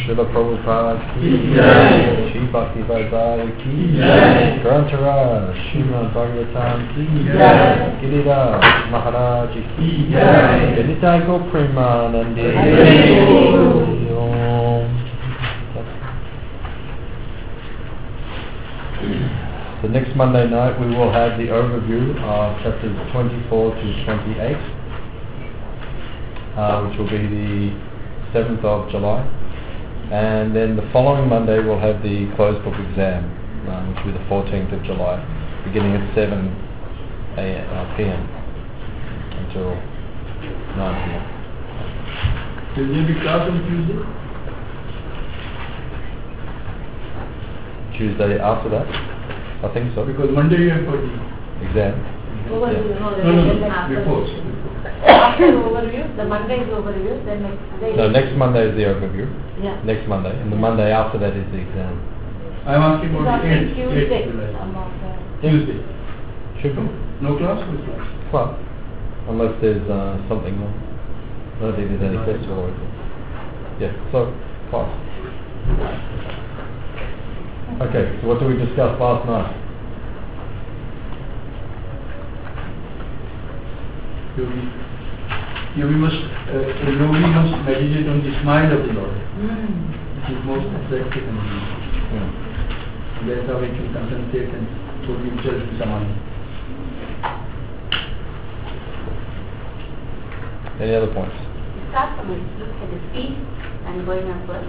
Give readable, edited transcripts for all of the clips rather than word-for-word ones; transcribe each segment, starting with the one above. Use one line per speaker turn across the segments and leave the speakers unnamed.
Srila Prabhupada ki jai, Shri Bhakti Vaidari ki jai, Grantaraj, Srimad Bhagavatam ki jai, Giriraj Maharaj ki jai, Benita Go Premanande. So next Monday night we will have the overview of chapters 24 to 28, which will be the 7th of July. And then the following Monday we'll have the closed book exam, which will be the 14th of July, beginning at 7 p.m. until 9 p.m.
Will there be class on Tuesday?
Tuesday after that? I think so.
Because Monday you have for the
exam.
Overview,
No, before.
After overview, the Monday is overview, then next day.
No, next Monday is the overview.
Yeah.
Next Monday, and the Monday after that is the exam.
I am asking about the 8th
Tuesday.
July. Tuesday.
Should be.
No class? No class.
Well, unless there's something wrong. I don't think there's any festival or anything. Yeah, so, class. Okay, so what did we discuss last night?
Yogi must meditate on the smile of the Lord. Which is most attractive and that's how we can concentrate and put himself in samadhi.
Any other points?
Start from it, look at his feet and going upwards.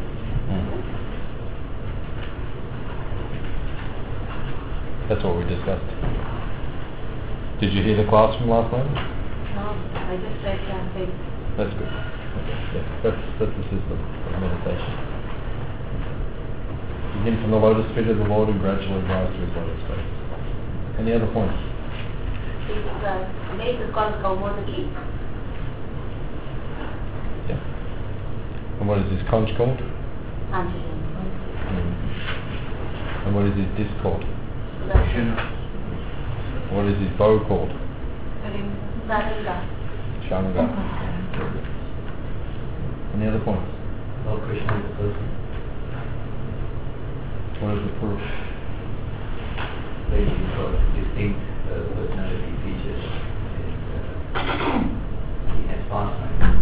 That's what we discussed. Did you hear the class from last night?
No, I just read translate.
That's good. Okay. Yeah, that's the system of meditation. Begin from the lotus feet of the Lord and gradually rise to his lotus face. Any other points?
This place is called Kaumodaki.
Yeah. And what is his conch called? And what is his disc called? What is his bow called? Shamga. Any other points?
Lord Krishna is a person.
What is the proof?
He's got distinct personality features. He has pastimes.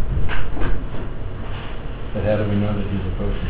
But how do we know that he's a person?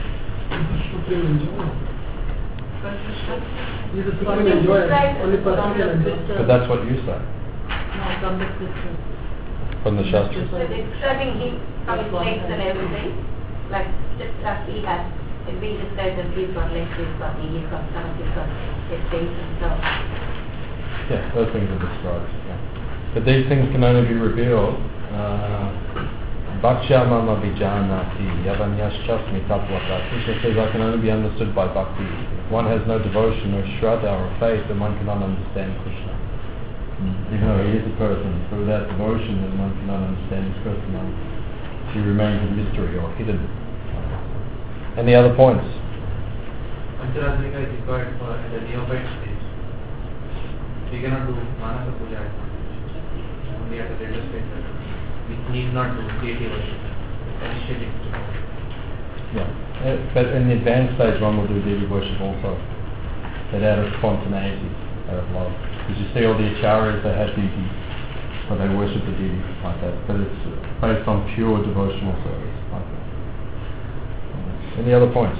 He's a supreme enjoyer. Only person can enjoy.
But that's what you say.
No, from the scriptures.
From the Shastras.
So describing him from his legs and everything, like just as he has, it being described as he's got legs, he's got knee, he's got stomach, he's got his face and so.
Yeah, those things are described. Yeah. But these things can only be revealed. Bhaksha mama vijanati yavanyaschasmi tattvata. Krishna says I can only be understood by bhakti. If one has no devotion or shraddha or faith, then one cannot understand Krishna. Even though he is a person, but without devotion, then one cannot understand his personality. He remains a mystery or hidden. Any other points?
Pancharatmika is required for the neophyte stage. We cannot do Manasa Puja at only at the later stage. We need not do deity worship. Initially,
Yeah. But in the advanced stage, one will do deity worship also. But out of spontaneity, out of love. Because you see all the acharyas, they have deities, or they worship the deities like that. But it's based on pure devotional service like that. Any other points?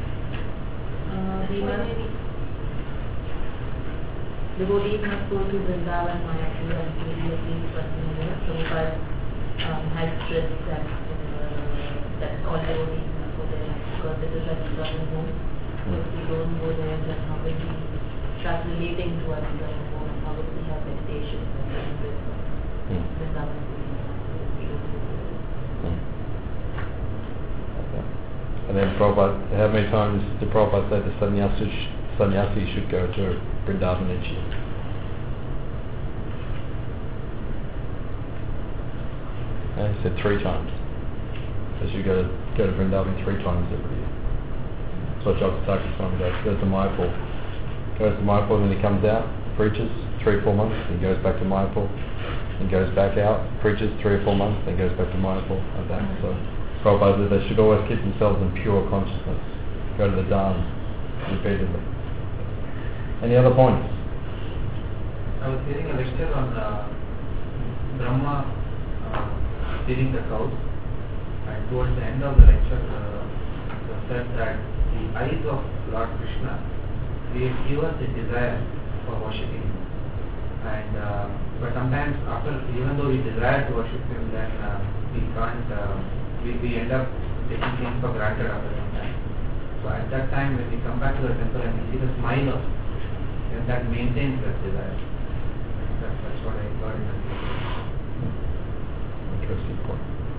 Devotees must go to Vrindavan, Mayapur and previously Prabhupada has stressed that all devotees must go there because it is a Vrindavan home. So if we don't go there, then how will we start relating to our Vrindavan home and how will we have meditation and Vrindavan?
And then Prabhupada, how many times did Prabhupada say the sannyasi should go to Vrindavan each year? And he said 3 times. So you go to Vrindavan 3 times every year. That's what Jagapataka Swami does. Goes to Mayapur. Then he comes out, preaches 3 or 4 months, then goes back to Mayapur, then goes back out, preaches 3 or 4 months, then goes back to Mayapur, like that. So Prabhupada said they should always keep themselves in pure consciousness. Go to the dance repeatedly. Any other points?
I was hearing a lecture on Brahma feeding the cows, and towards the end of the lecture, it was said that the eyes of Lord Krishna give us a desire for worshipping Him. And but sometimes, even though we desire to worship Him, then we can't. We end up taking things for granted after some time. So at that time, when we come back to the temple and we see the smile of Krishna, then that maintains that desire. That's what I got in the
Interesting point.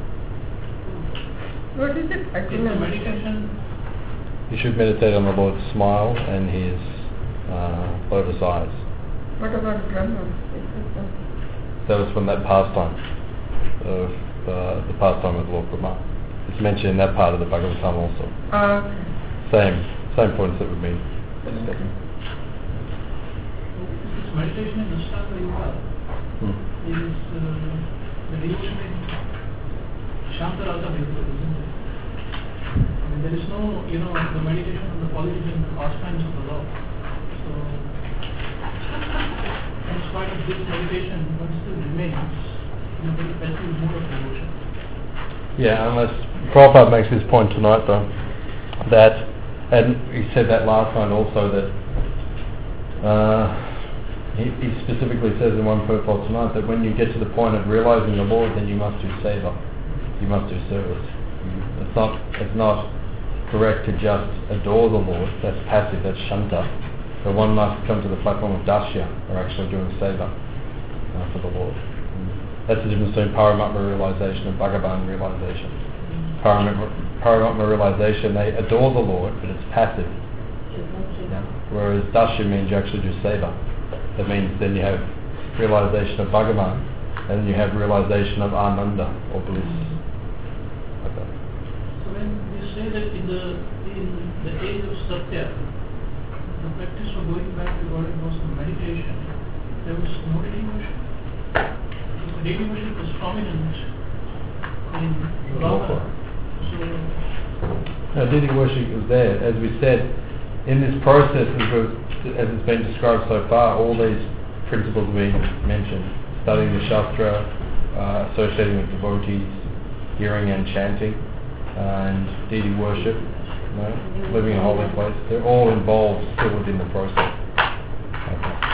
What is it?
Is the meditation?
You should meditate on the Lord's smile and His lotus eyes.
What about Brahma?
That was from that pastime of the pastime of Lord Brahma. It's mentioned in that part of the Bhagavatam also.
Okay.
Same points that we've been discussing.
This meditation in Ashtanga Yoga is the devotion in Shantarasa Yoga, isn't it? I mean, there is no, the meditation on the qualities and pastimes of the Lord. So, in spite of this meditation, one still remains in a very passive mood of devotion.
Yeah, unless Prabhupada makes this point tonight though, that, and he said that last night also, that he specifically says in one purport tonight that when you get to the point of realizing the Lord, then you must do seva, you must do service. It's not correct to just adore the Lord, that's passive, that's shanta, but one must come to the platform of dasya, or actually doing seva for the Lord. That's the difference between Paramatma realization and Bhagavan realization. Paramatma realization, they adore the Lord, but it's passive. Whereas dasya means you actually do seva. That means then you have realization of Bhagavan, and you have realization of Ananda, or bliss. Okay.
So when you say that in the age of Satya, the practice of going back to God was the meditation, there was no daily worship. The daily worship was prominent in Brahma.
No, daily worship was there. As we said, in this process, as it's been described so far, all these principles being mentioned: studying the Shastra, associating with devotees, hearing and chanting, and deity worship, living in a holy place. They're all involved still within the process. Okay.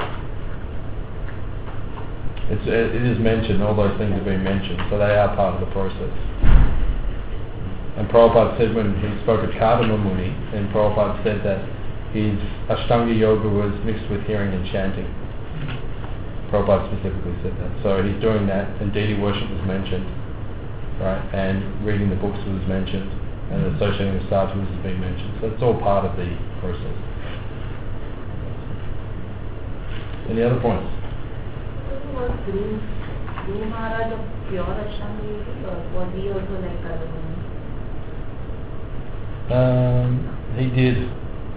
It is mentioned, all those things have been mentioned, so they are part of the process. And Prabhupada said when he spoke of Kadama Muni, and Prabhupada said that his Ashtanga Yoga was mixed with hearing and chanting. Prabhupada specifically said that. So he's doing that, and deity worship was mentioned, right? And reading the books was mentioned, and associating with sadhus has been mentioned. So it's all part of the process. Any other points?
Was Guru Maharaj of pure Ashtanga Yogi, or was he also like Kadama?
He did.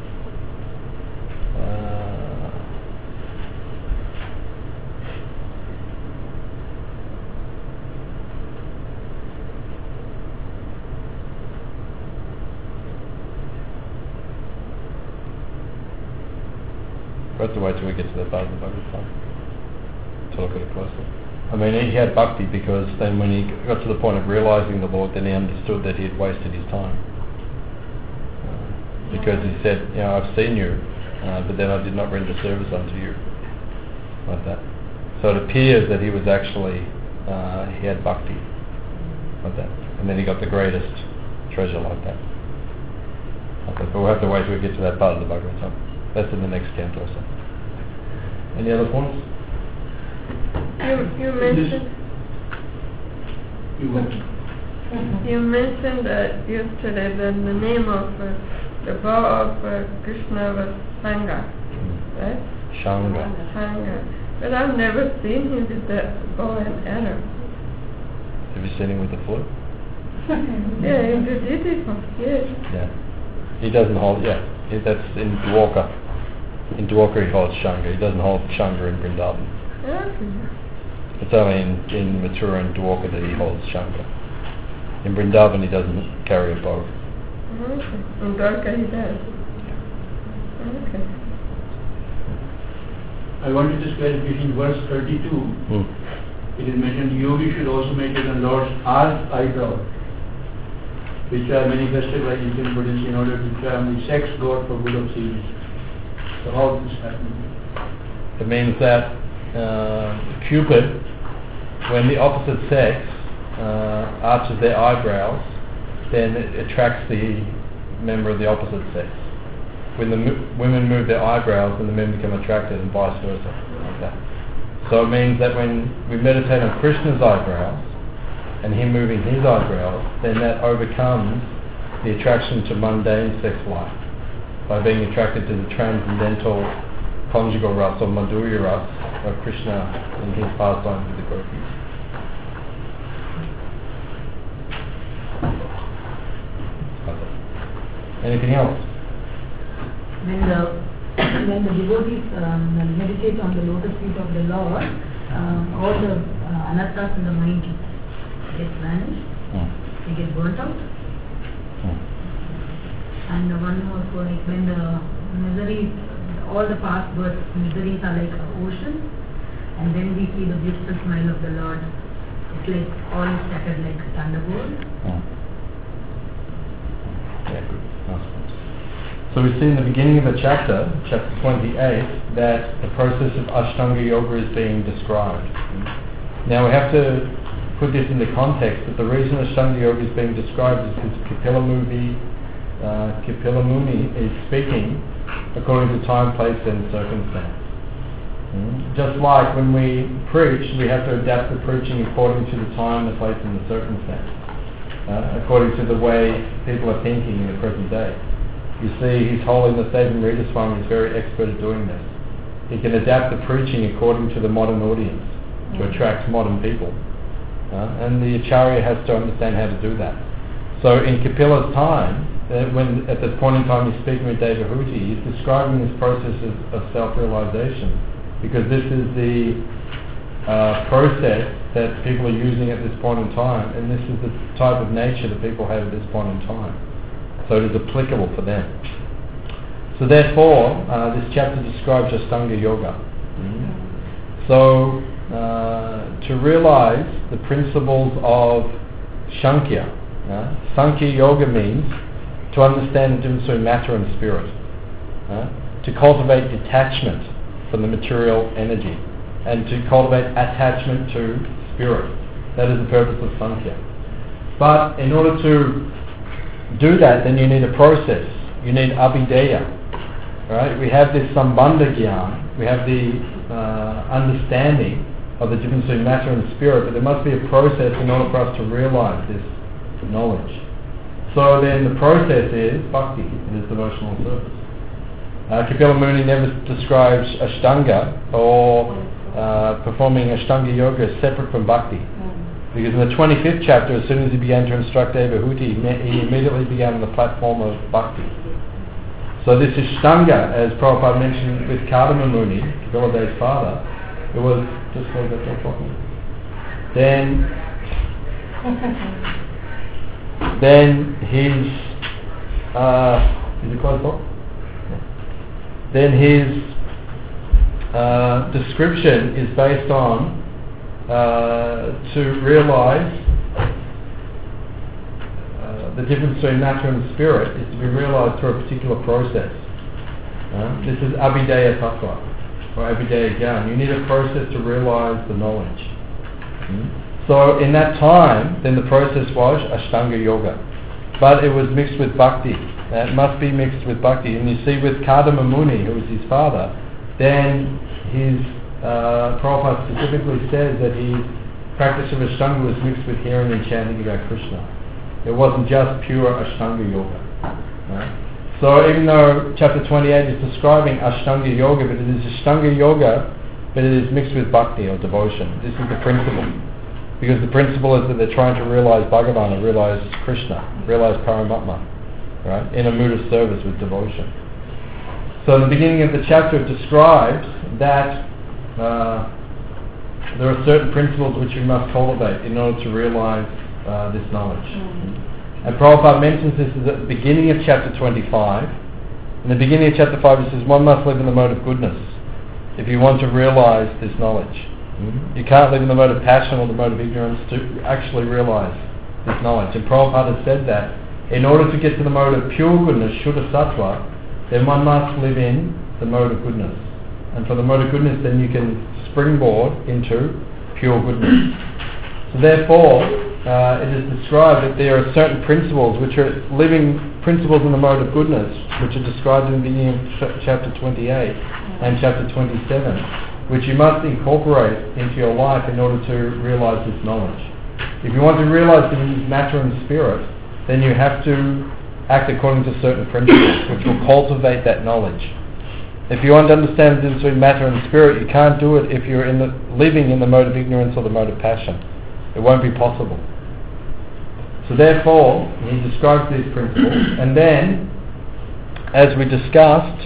We have to wait till we get to that part of the Bhagavatam to look at it closely. I mean, he had bhakti because then when he got to the point of realizing the Lord, then he understood that he had wasted his time. Because he said, I've seen you, but then I did not render service unto you. Like that. So it appears that he was actually, he had bhakti. Like that. And then he got the greatest treasure like that. Okay, but we'll have to wait till we get to that part of the Bhagavatam. That's in the next canto or so. Any other points?
You mentioned yesterday that the name of the bow of Krishna was Sangha, right? Shanga. But I've never seen him with that bow and arrow.
Have you seen him with the flute?
Yeah, in the Didipam, yes.
Yeah. He doesn't hold, that's in Dwarka. In Dwarka he holds Shanga. He doesn't hold Shanga in Vrindavan.
Okay.
It's only in Mathura and Dwarka that he holds Shanga. In Vrindavan he doesn't carry a bow.
Okay. In Dwarka he does. Okay.
I wanted this clarification. Verse 32, it is mentioned yogi should also maintain the Lord's eyebrow, which are manifested by Indian Buddhists in order to charm the sex god for good of seeds. So how is this happening?
It means that Cupid, when the opposite sex arches their eyebrows, then it attracts the member of the opposite sex. When the women move their eyebrows, then the men become attracted, and vice versa. Okay. So it means that when we meditate on Krishna's eyebrows, and him moving his eyebrows, then that overcomes the attraction to mundane sex life by being attracted to the transcendental conjugal rasa or madhurya rasa of Krishna in his pastimes with the gopis. Anything else?
When the devotees meditate on the lotus feet of the Lord, all the anarthas in the mind get vanished, they get burnt out. And one more for like when the miseries, all the past birth miseries are like an ocean, and then we see the beautiful smile of the Lord. It's like all scattered like thunderbolt.
Yeah, good. So we see in the beginning of the chapter 28, that the process of Ashtanga Yoga is being described. Now we have to put this into context, that the reason Ashtanga Yoga is being described is because Kapila Muni is speaking according to time, place and circumstance. Just like when we preach, we have to adapt the preaching according to the time, the place and the circumstance, according to the way people are thinking in the present day. You see, His Holiness Devanrita Swami is very expert at doing this. He can adapt the preaching according to the modern audience to attract modern people. And the Acharya has to understand how to do that. So in Kapila's time, when at this point in time he's speaking with Devahuti, he's describing this process of self-realization, because this is the process that people are using at this point in time, and this is the type of nature that people have at this point in time. So it is applicable for them. So therefore, this chapter describes Ashtanga Yoga. So to realize the principles of Sankhya, Sankhya Yoga means to understand the difference between matter and spirit, to cultivate detachment from the material energy, and to cultivate attachment to spirit. That is the purpose of Sankhya. But in order to do that, then you need a process. You need abhideya. Right? We have this sambandha gyan. We have the understanding of the difference between matter and spirit, but there must be a process in order for us to realize this knowledge. So then the process is bhakti, it is devotional service. Kapila Muni never describes Ashtanga or performing Ashtanga Yoga as separate from bhakti. Because in the 25th chapter, as soon as he began to instruct Devahuti, he immediately began on the platform of bhakti. So this Ashtanga, as Prabhupada mentioned with Kadama Muni, Kapila Dev's father, it was just like that talking. Then his is it closed book? Then his description is based on to realize the difference between matter and spirit is to be realized through a particular process. This is abhideya tattva, or abhideya gyan. You need a process to realize the knowledge. So in that time, then the process was Ashtanga Yoga. But it was mixed with bhakti. It must be mixed with bhakti. And you see with Kadama Muni, who was his father, then his Prabhupada specifically says that his practice of Ashtanga was mixed with hearing and chanting about Krishna. It wasn't just pure Ashtanga Yoga. Right? So even though chapter 28 is describing Ashtanga Yoga, but it is Ashtanga Yoga, but it is mixed with bhakti or devotion. This is the principle. Because the principle is that they're trying to realize Bhagavan, or realize Krishna, realize Paramatma, right? In a mood of service with devotion. So in the beginning of the chapter it describes that there are certain principles which we must cultivate in order to realize this knowledge. And Prabhupada mentions this at the beginning of chapter 25. In the beginning of chapter 5 it says, one must live in the mode of goodness if you want to realize this knowledge. You can't live in the mode of passion or the mode of ignorance to actually realize this knowledge. And Prabhupada has said that in order to get to the mode of pure goodness, Shuddha Sattva, then one must live in the mode of goodness. And for the mode of goodness, then you can springboard into pure goodness. So therefore, it is described that there are certain principles which are living principles in the mode of goodness, which are described in the beginning of chapter 28 and chapter 27, which you must incorporate into your life in order to realize this knowledge. If you want to realize the matter and spirit, then you have to act according to certain principles which will cultivate that knowledge. If you want to understand the difference between matter and spirit, you can't do it if you're living in the mode of ignorance or the mode of passion. It won't be possible. So therefore, he describes these principles, and then, as we discussed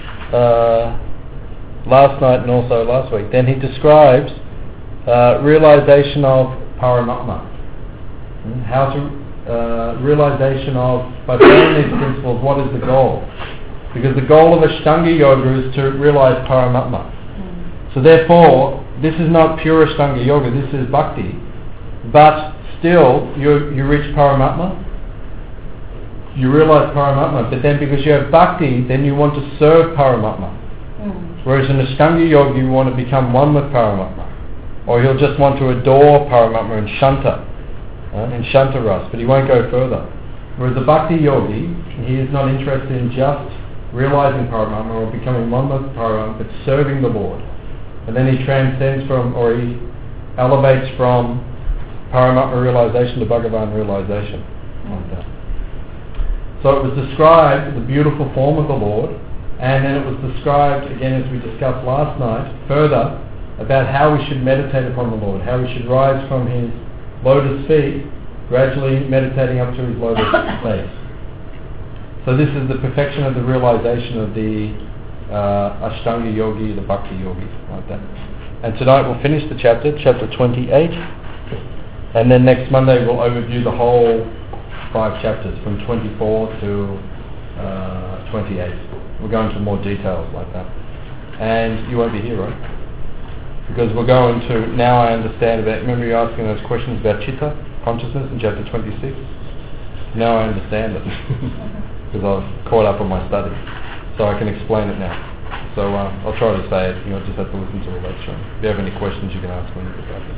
last night and also last week, then he describes realization of Paramatma. How to realization of, by following these principles, what is the goal? Because the goal of Ashtanga Yoga is to realize Paramatma. So therefore, this is not pure Ashtanga Yoga, this is Bhakti. But still, you reach Paramatma, you realize Paramatma, but then because you have Bhakti, then you want to serve Paramatma. Whereas in Ashtanga Yoga, you want to become one with Paramatma. Or you'll just want to adore Paramatma in Shanta, in Shanta Ras, but he won't go further. Whereas the Bhakti Yogi, he is not interested in just realizing Paramatma or becoming one with Paramatma, but serving the Lord. And then he transcends from, or he elevates from Paramatma realization to Bhagavan realization. Like that. So it was described the beautiful form of the Lord, and then it was described, again as we discussed last night, further about how we should meditate upon the Lord, how we should rise from his lotus feet, gradually meditating up to his lotus face. So this is the perfection of the realization of the Ashtanga Yogi, the Bhakti Yogi, like that. And tonight we'll finish the chapter 28, and then next Monday we'll overview the whole 5 chapters from 24 to 28. We'll go into more details like that. And you won't be here, right? Because we're going to, now I understand about, remember you asking those questions about Chitta, consciousness in chapter 26? Now I understand it. Because I've caught up on my study. So I can explain it now. So I'll try to say it, just have to listen to the lecture. If you have any questions you can ask when you get back.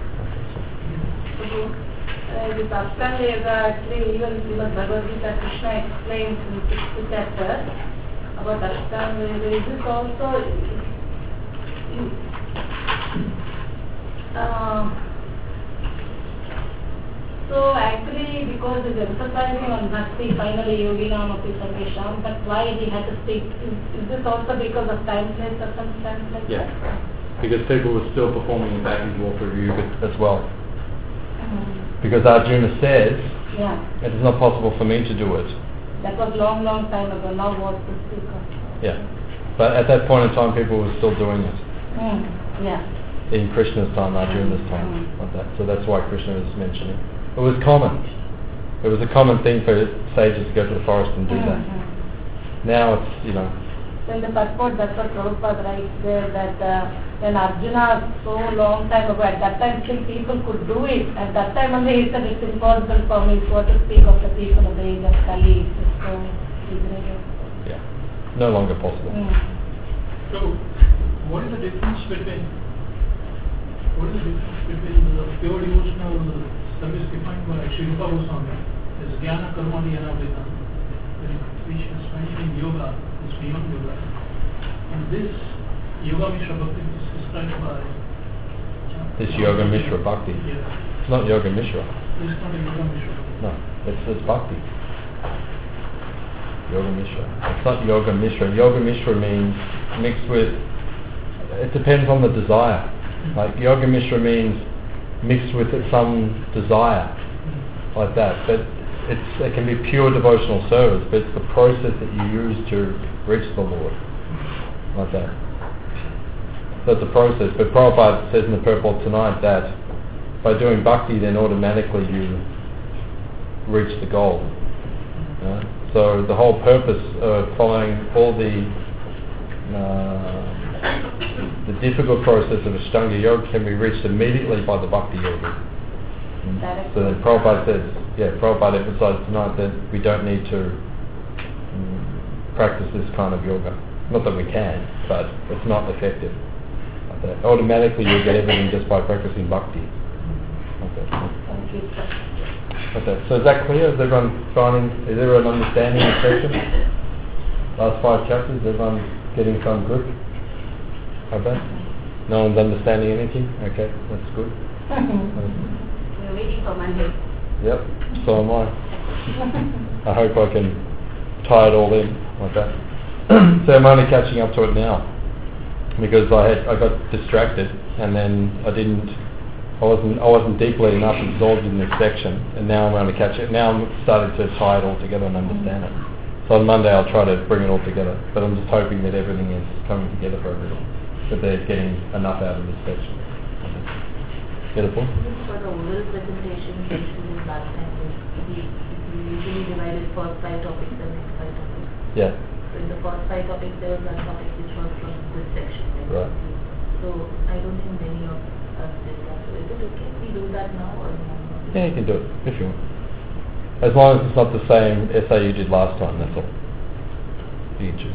This Ashtanga Yoga, actually even in the Bhagavad Gita, Krishna explains in the 6th chapter about Ashtanga Yoga. Is this also so actually because he's emphasizing on Bhakti, finally Yogi Namapi Sarvesham, but why he had to speak? Is this also because of time, place, circumstance like that?
Because people were still performing in Bhakti Dwapara Yuga as well. Because Arjuna says, it is not possible for me to do it.
That was long time ago, now what's the speak of?
Yeah. But at that point in time people were still doing it. In Krishna's time, Arjuna's time, like that. So that's why Krishna is mentioning. It was common. It was a common thing for sages to go to the forest and do that. Now it's,
So in the purport, that's what Prabhupada writes there, that when Arjuna, so long time ago, at that time still people could do it. At that time only he said it's impossible for me, so to speak of the people of the age of Kali. So
yeah, no longer possible.
So, what is the difference between the pure devotional service defined by Sri Rupa Goswami as Jnana Karma Dhyana, which is mentioned in yoga, is beyond yoga, and this Yoga Mishra Bhakti is described by
this Yoga Mishra Bhakti. It's not Yoga Mishra.
It's not a Yoga Mishra.
No, it's Bhakti. Yoga Mishra. It's not Yoga Mishra. Yoga Mishra means mixed with, it depends on the desire. Like Yoga Mishra means mixed with some desire, like that. But it can be pure devotional service, but it's the process that you use to reach the Lord, like that. So it's a process. But Prabhupada says in the purport tonight that by doing bhakti, then automatically you reach the goal. So the whole purpose of following all the difficult process of Ashtanga Yoga can be reached immediately by the Bhakti Yoga. So then Prabhupada emphasized tonight that we don't need to practice this kind of yoga. Not that we can, but it's not effective. Okay. Automatically you'll get everything just by practicing bhakti. Okay. Okay. So is that clear? Is everyone understanding the section? Last 5 chapters, everyone getting some grip? Okay. No one's understanding anything? Okay, that's good.
We're waiting for Monday.
Yep, so am I. I hope I can tie it all in like that. So I'm only catching up to it now because I got distracted and then I wasn't deeply enough absorbed in this section, and now I'm going to catch it. Now I'm starting to tie it all together and understand it. So on Monday I'll try to bring it all together, but I'm just hoping that everything is coming together for everyone, that they're getting enough out of this section. Get it, Paul?
For the oral presentation, usually last time we usually divided first 5 topics and next 5 topics.
Yeah.
So in the first 5 topics there was one topic which was from this section.
Right.
So I don't think many of us did that. So is it okay if we do that now or no?
Yeah, you can do it if you want. As long as it's not the same essay you did last time, that's all. You can choose.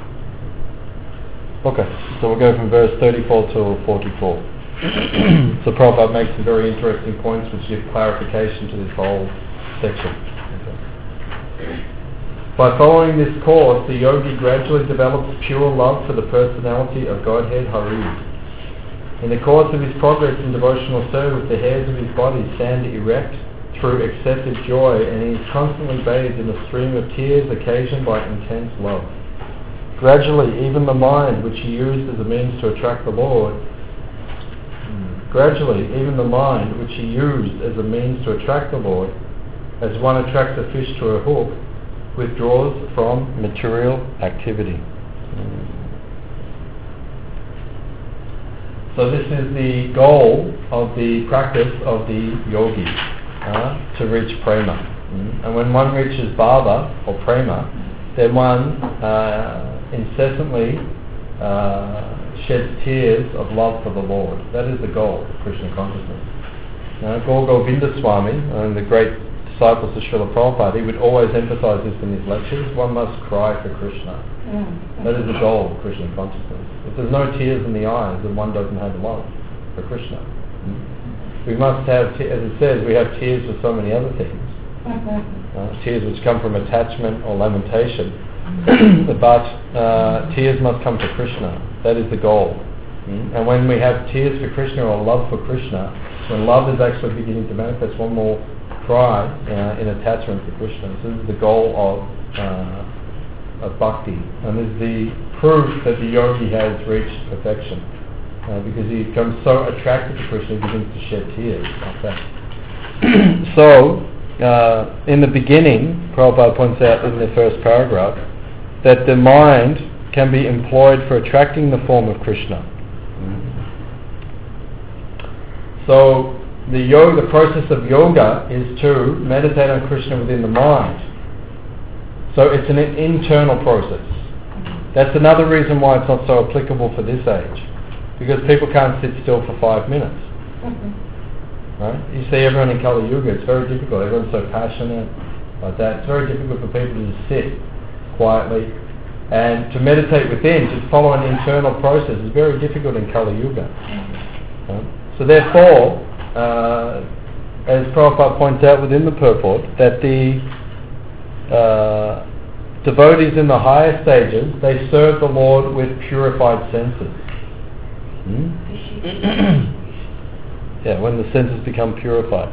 Okay, so we'll go from verse 34 to 44. So Prabhupada makes some very interesting points which give clarification to this whole section. Okay. By following this course, the yogi gradually develops pure love for the personality of Godhead Hari. In the course of his progress in devotional service, the hairs of his body stand erect through excessive joy, and he is constantly bathed in a stream of tears occasioned by intense love. Gradually, even the mind, which he used as a means to attract the Lord, as one attracts a fish to a hook, withdraws from material activity. So this is the goal of the practice of the yogi, to reach prema. And when one reaches bhava or prema, then one incessantly sheds tears of love for the Lord. That is the goal of Krishna consciousness. Gaur Govinda Swami, the great disciples of Srila Prabhupada, he would always emphasize this in his lectures: one must cry for Krishna. That is the goal of Krishna consciousness. If there's no tears in the eyes, then one doesn't have love for Krishna. We must have, as it says, we have tears for so many other things. Tears which come from attachment or lamentation. But tears must come to Krishna. That is the goal. And when we have tears for Krishna or love for Krishna, when love is actually beginning to manifest, one will cry in attachment to Krishna. So this is the goal of bhakti. And this is the proof that the yogi has reached perfection. Because he becomes so attracted to Krishna, he begins to shed tears like that. So, in the beginning, Prabhupada points out in the first paragraph, that the mind can be employed for attracting the form of Krishna. So, the process of yoga is to meditate on Krishna within the mind. So it's an internal process. That's another reason why it's not so applicable for this age. Because people can't sit still for 5 minutes. Right? You see everyone in Kali Yuga, it's very difficult. Everyone's so passionate like that. It's very difficult for people to just sit quietly. And to meditate within, to follow an internal process, is very difficult in Kali Yuga. Right? So therefore, as Prabhupada points out within the purport, that the devotees in the higher stages, they serve the Lord with purified senses. Yeah, when the senses become purified.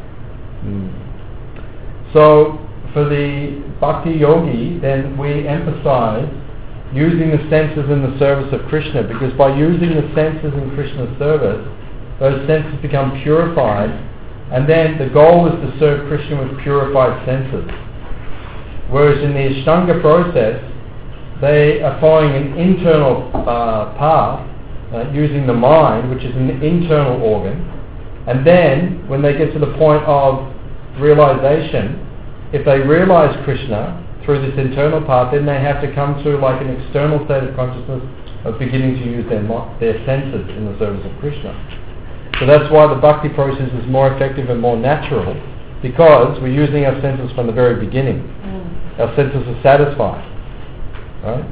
So, for the bhakti yogi, then we emphasize using the senses in the service of Krishna, because by using the senses in Krishna's service, those senses become purified, and then the goal is to serve Krishna with purified senses. Whereas in the Ashtanga process, they are following an internal path, using the mind, which is an internal organ, And then, when they get to the point of realization, if they realize Krishna through this internal path, then they have to come to like an external state of consciousness of beginning to use their senses in the service of Krishna. So that's why the bhakti process is more effective and more natural, because we're using our senses from the very beginning. Our senses are satisfied. Right?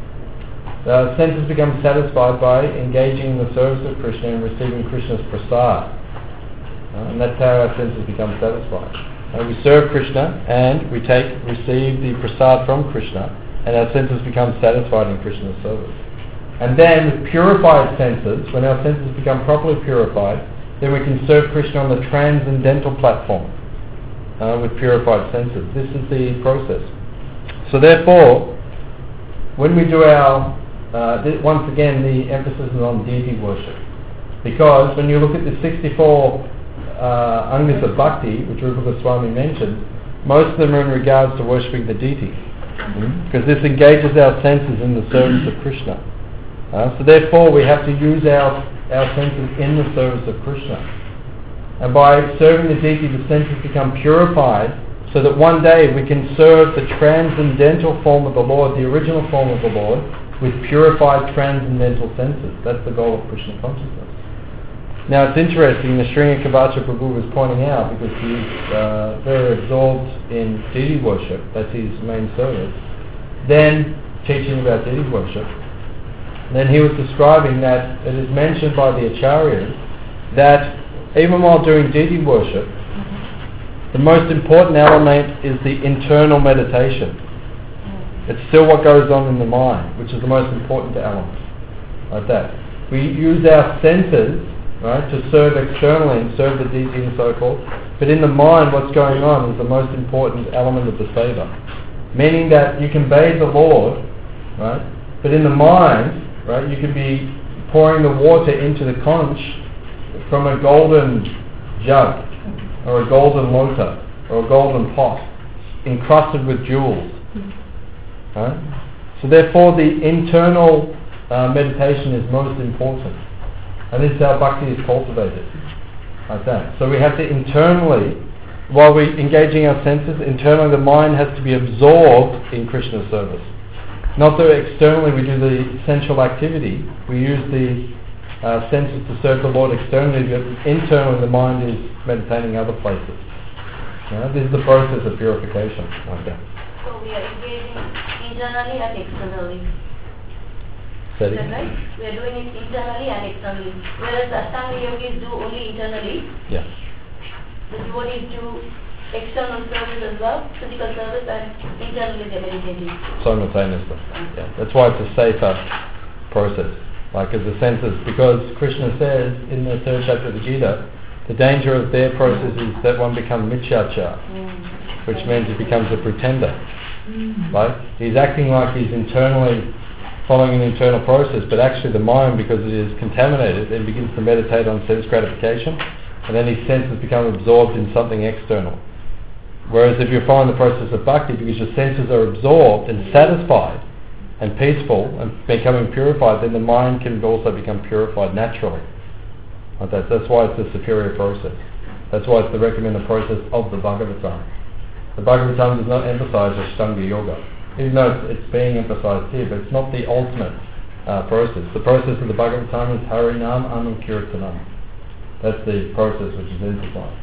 The senses become satisfied by engaging in the service of Krishna and receiving Krishna's prasad. And that's how our senses become satisfied. We serve Krishna and we receive the prasad from Krishna, and our senses become satisfied in Krishna's service. And then with purified senses, when our senses become properly purified, then we can serve Krishna on the transcendental platform with purified senses. This is the process. So therefore, when we do our, once again the emphasis is on deity worship. Because when you look at the 64 angas of bhakti, which Rupa Goswami mentioned, most of them are in regards to worshipping the deity. Because this engages our senses in the service of Krishna. So therefore we have to use our senses in the service of Krishna. And by serving the deity, the senses become purified, so that one day we can serve the transcendental form of the Lord, the original form of the Lord, with purified transcendental senses. That's the goal of Krishna consciousness. Now it's interesting, the Sringakavacha Prabhu was pointing out, because he's very absorbed in deity worship, that's his main service, then teaching about deity worship. Then he was describing that it is mentioned by the Acharyas that even while doing deity worship, the most important element is the internal meditation. It's still what goes on in the mind, which is the most important element. Like that. We use our senses, right, to serve externally and serve the deity and so forth, but in the mind what's going on is the most important element of the seva. Meaning that you can bathe the Lord, right, but in the mind, right, you can be pouring the water into the conch from a golden jug, or a golden lota, or a golden pot, encrusted with jewels. Right? So therefore the internal meditation is most important. And this is how bhakti is cultivated. Like that. So we have to internally, while we're engaging our senses, internally the mind has to be absorbed in Krishna's service. Not that externally we do the sensual activity, we use the senses to serve the Lord externally, but internally the mind is meditating other places. This is the process of purification. Like that.
So we are engaging internally and externally. Is that right? We are doing it internally and externally. Whereas the Ashtanga yogis do only internally.
Yeah.
The devotees do external service as well, physical service, and internally they are meditating.
Simultaneously. Yeah. That's why it's a safer process. Like as the senses, because Krishna says in the 3rd chapter of the Gita, the danger of their process is that one becomes mithyachar, which means he becomes a pretender. Right? He's acting like he's internally following an internal process, but actually the mind, because it is contaminated, then begins to meditate on sense gratification, and then his senses become absorbed in something external. Whereas if you're following the process of bhakti, because your senses are absorbed and satisfied and peaceful and becoming purified, then the mind can also become purified naturally. Like that. That's why it's a superior process. That's why it's the recommended process of the Bhagavatam. The Bhagavatam does not emphasize Ashtanga Yoga, even though it's being emphasized here, but it's not the ultimate process. The process of the Bhagavatam is Harinam Anukirtanam. That's the process which is emphasized.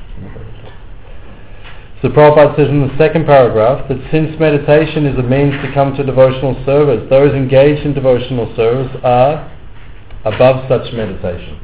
So Prabhupada says in the 2nd paragraph that since meditation is a means to come to devotional service, those engaged in devotional service are above such meditation.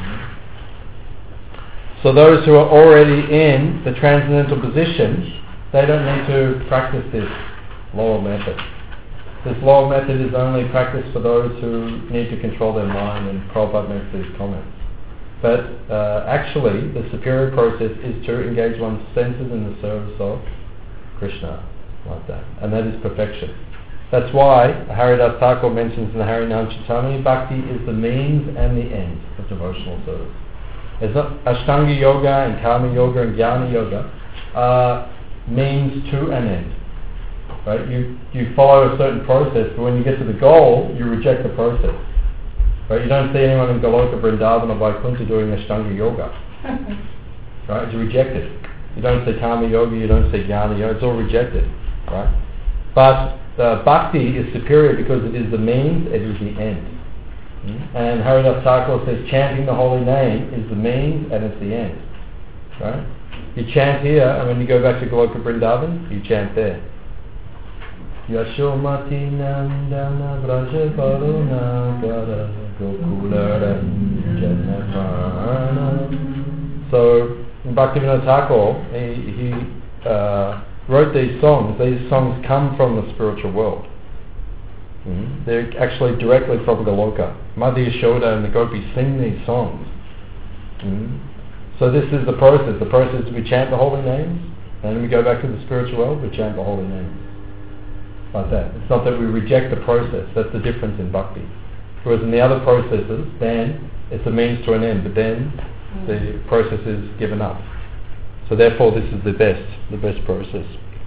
So those who are already in the transcendental position, they don't need to practice this lower method. This lower method is only practiced for those who need to control their mind, and Prabhupada makes these comments. But actually, the superior process is to engage one's senses in the service of Krishna, like that. And that is perfection. That's why Haridas Thakur mentions in the Harinam Chittamani, bhakti is the means and the end of devotional service. It's not Ashtanga Yoga and Karma Yoga and Jnana Yoga means to an end. Right? You follow a certain process, but when you get to the goal, you reject the process. Right? You don't see anyone in Goloka, Vrindavan or Vaikuntha doing Ashtanga Yoga. Right? It's rejected. You don't say Karma Yoga, you don't say Jnana Yoga, it's all rejected. Right? But Bhakti is superior because it is the means, it is the end. And Haridas Thakur says chanting the holy name is the means and it's the end. Right? You chant here, and when you go back to Goloka Vrindavan, you chant there. Yashomati Nandana Vraja Varuna Gara Gokula Ranjana. So Bhaktivinoda Thakur, he wrote these songs. These songs come from the spiritual world. They're actually directly from Goloka. Mother Yashoda and the gopis sing these songs. So this is the process. The process is we chant the holy names, and then we go back to the spiritual world, we chant the holy names. Like that. It's not that we reject the process. That's the difference in bhakti. Whereas in the other processes, then it's a means to an end, but then the process is given up. So therefore this is the best process.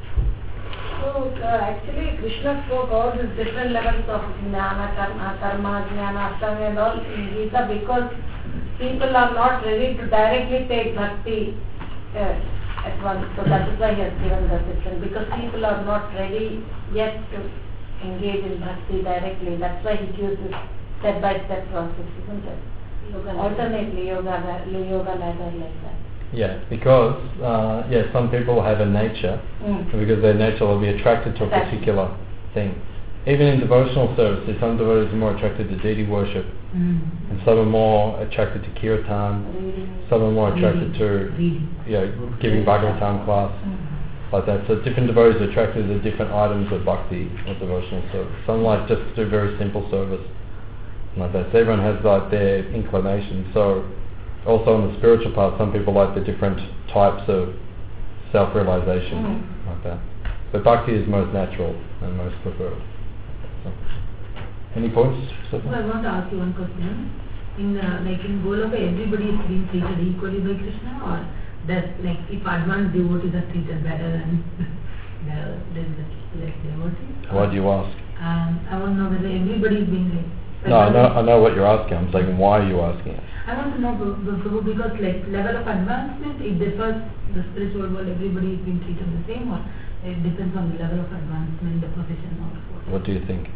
So actually Krishna spoke all these different levels of jnana, karma, jnana, ashtanga and all in Gita because people are not ready to directly take bhakti at once. So that is why he has given the system, because people are not ready yet to engage in bhakti directly. That's why he gives this step-by-step process, isn't it? Alternately, yoga ladder like that.
Yeah, because some people have a nature, because their nature will be attracted to a particular thing. Even in devotional services, some devotees are more attracted to deity worship, and some are more attracted to kirtan, some are more attracted to giving Bhagavatam class, like that. So different devotees are attracted to different items of bhakti or devotional service. Some like just to do very simple service, like that. So everyone has like their inclination. So also on the spiritual path, some people like the different types of self-realization, like that. But bhakti is most natural and most preferred. So, any points?
So I want to ask you one question. In Goloka, everybody is being treated equally by Krishna, or does if advanced devotees are treated better than the less devotees?
Why do you ask?
I want to know whether everybody is being
No, I know what you're asking. I'm saying, why are you asking it?
I want to know, Prabhu, because level of advancement, it differs. The spiritual world, everybody is being treated the same, or it depends on the level of advancement, the position of
what do you think?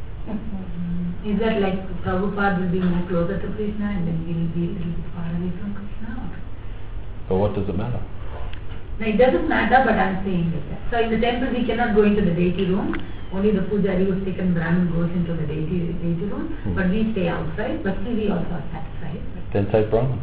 Is that Prabhupada will be more closer to Krishna and then he will be a little bit far away from Krishna?
But what does it matter?
No, it doesn't matter, but I'm saying that. So in the temple we cannot go into the deity room. Only the pujari who's taken Brahmin goes into the deity room, but we stay outside, but still we also are satisfied.
Then take Brahmin.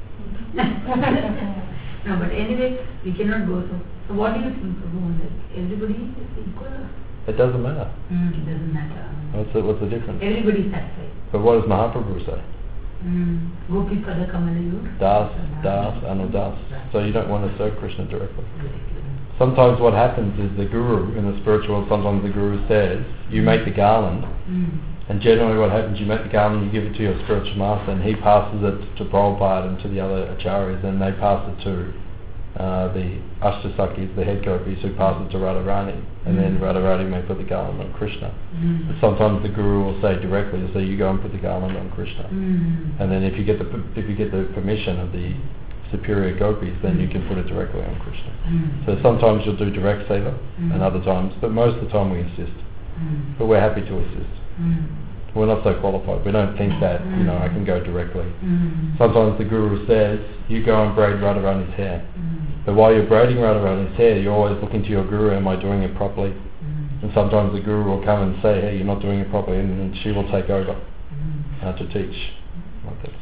No, but anyway, we cannot go. So what do you think, Prabhu? Everybody is equal?
It doesn't matter.
It doesn't matter.
What's the difference?
Everybody is satisfied.
But what does Mahaprabhu say?
Gopi Pada Kamalayur.
Das, Anudas. So you don't want to serve Krishna directly. Sometimes what happens is the guru in the spiritual world, sometimes the guru says, you make the garland, and generally what happens, you make the garland, you give it to your spiritual master, and he passes it to Prabhupada and to the other acharyas, and they pass it to the Ashtasakis, the head gopis, who pass it to Radharani, and then Radharani may put the garland on Krishna. But sometimes the guru will say directly, he'll say, you go and put the garland on Krishna. And then if you get the permission of the superior gopis, then you can put it directly on Krishna. So sometimes you'll do direct seva, and other times, but most of the time we assist. But we're happy to assist. We're not so qualified. We don't think that, I can go directly. Sometimes the guru says, you go and braid Radharani's hair. But while you're braiding Radharani's hair, you're always looking to your guru, am I doing it properly? And sometimes the guru will come and say, hey, you're not doing it properly, and then she will take over to teach. Like that.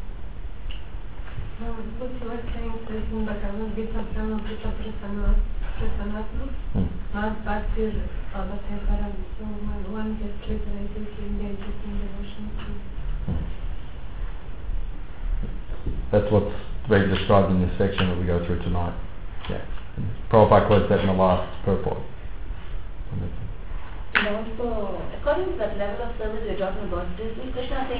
What you were saying is in Bhagavad Gita, Brahma-Gita Prasanatma, Bhakti Pavatekaram, so one gets liberated in devotion.
That's what's very described in this section that we go through tonight. Yeah. Prabhupada quotes that in the last purport.
And also, according to that level of service we're talking about, does Krishna say,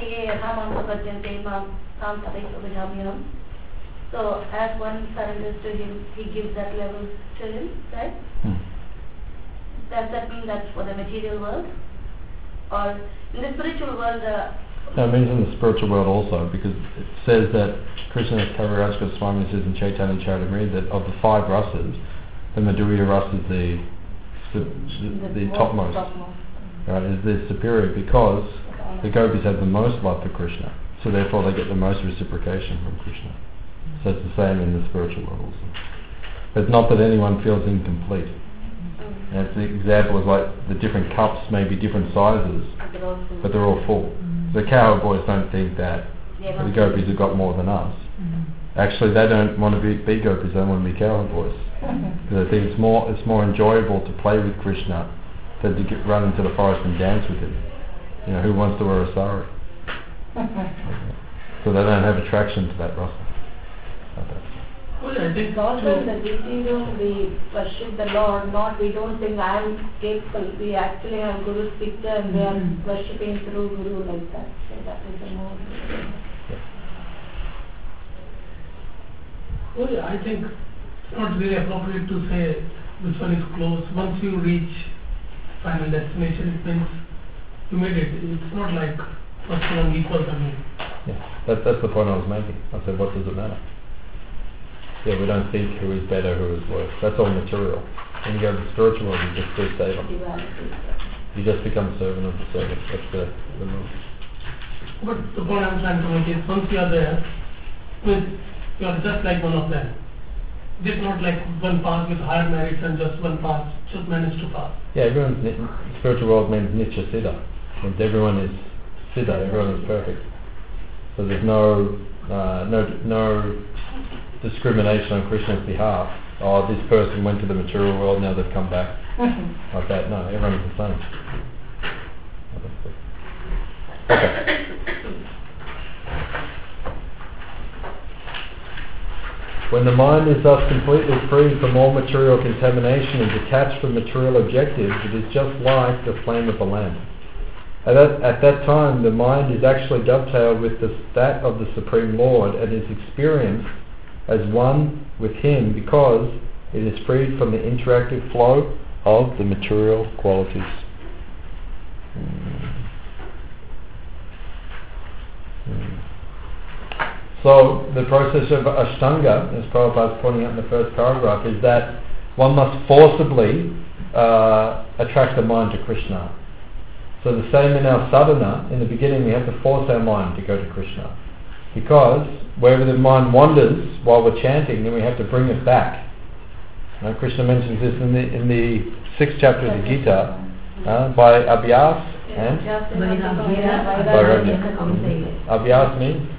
so as one surrenders to him, he gives that level to him, right? Does that mean that's for the material world? Or in the spiritual world,
No, it means in the spiritual world also, because it says that Krishna Kaviraj Goswami says in Chaitanya Charitamrita that of the 5 rasas, the Madhurya rasa is the topmost. Right, is the superior because the gopis have the most love for Krishna, so therefore they get the most reciprocation from Krishna. So it's the same in the spiritual world also. But not that anyone feels incomplete. And it's the example is like the different cups may be different sizes, but they're all full. The cowherd boys don't think that the gopis have got more than us. Actually, they don't want to be gopis; they want to be cowherd boys. Because I think it's more enjoyable to play with Krishna than to run into the forest and dance with him. You know, who wants to wear a sari? So they don't have attraction to that rasa.
Well, I think
also in the meeting room we worship the Lord, we don't think I am capable. We actually have Guru's picture and we are worshipping through Guru like that. So that is the more.
Well, I think it's not really appropriate to say which one is close. Once you reach final destination, it means you made it. It's not like first one equals to me.
Yeah, that's the point I was making. I said, what does it matter? Yeah, we don't think who is better, who is worse. That's all material. When you go to the spiritual world, you just do seva. You just become a servant of the servant. That's the rule.
But the point I'm trying to make is, once you are there, means you are just like one of them. Just not like one path with higher merits and just one path just managed to pass.
Yeah, spiritual world means nitya siddha. Means everyone is siddha, everyone is perfect. So there's no discrimination on Krishna's behalf. Oh, this person went to the material world, now they've come back. Like that. No, everyone's the same. Okay. When the mind is thus completely free from all material contamination and detached from material objectives, it is just like the flame of a lamp. At that time, the mind is actually dovetailed with that of the Supreme Lord and is experienced as one with Him because it is freed from the interactive flow of the material qualities. So the process of Ashtanga, as Prabhupada is pointing out in the first paragraph, is that one must forcibly attract the mind to Krishna. So the same in our sadhana, in the beginning we have to force our mind to go to Krishna. Because wherever the mind wanders while we're chanting, then we have to bring it back. Now, Krishna mentions this in the 6th chapter of the Gita, by Abhyas and Vairagya. Abhyas means?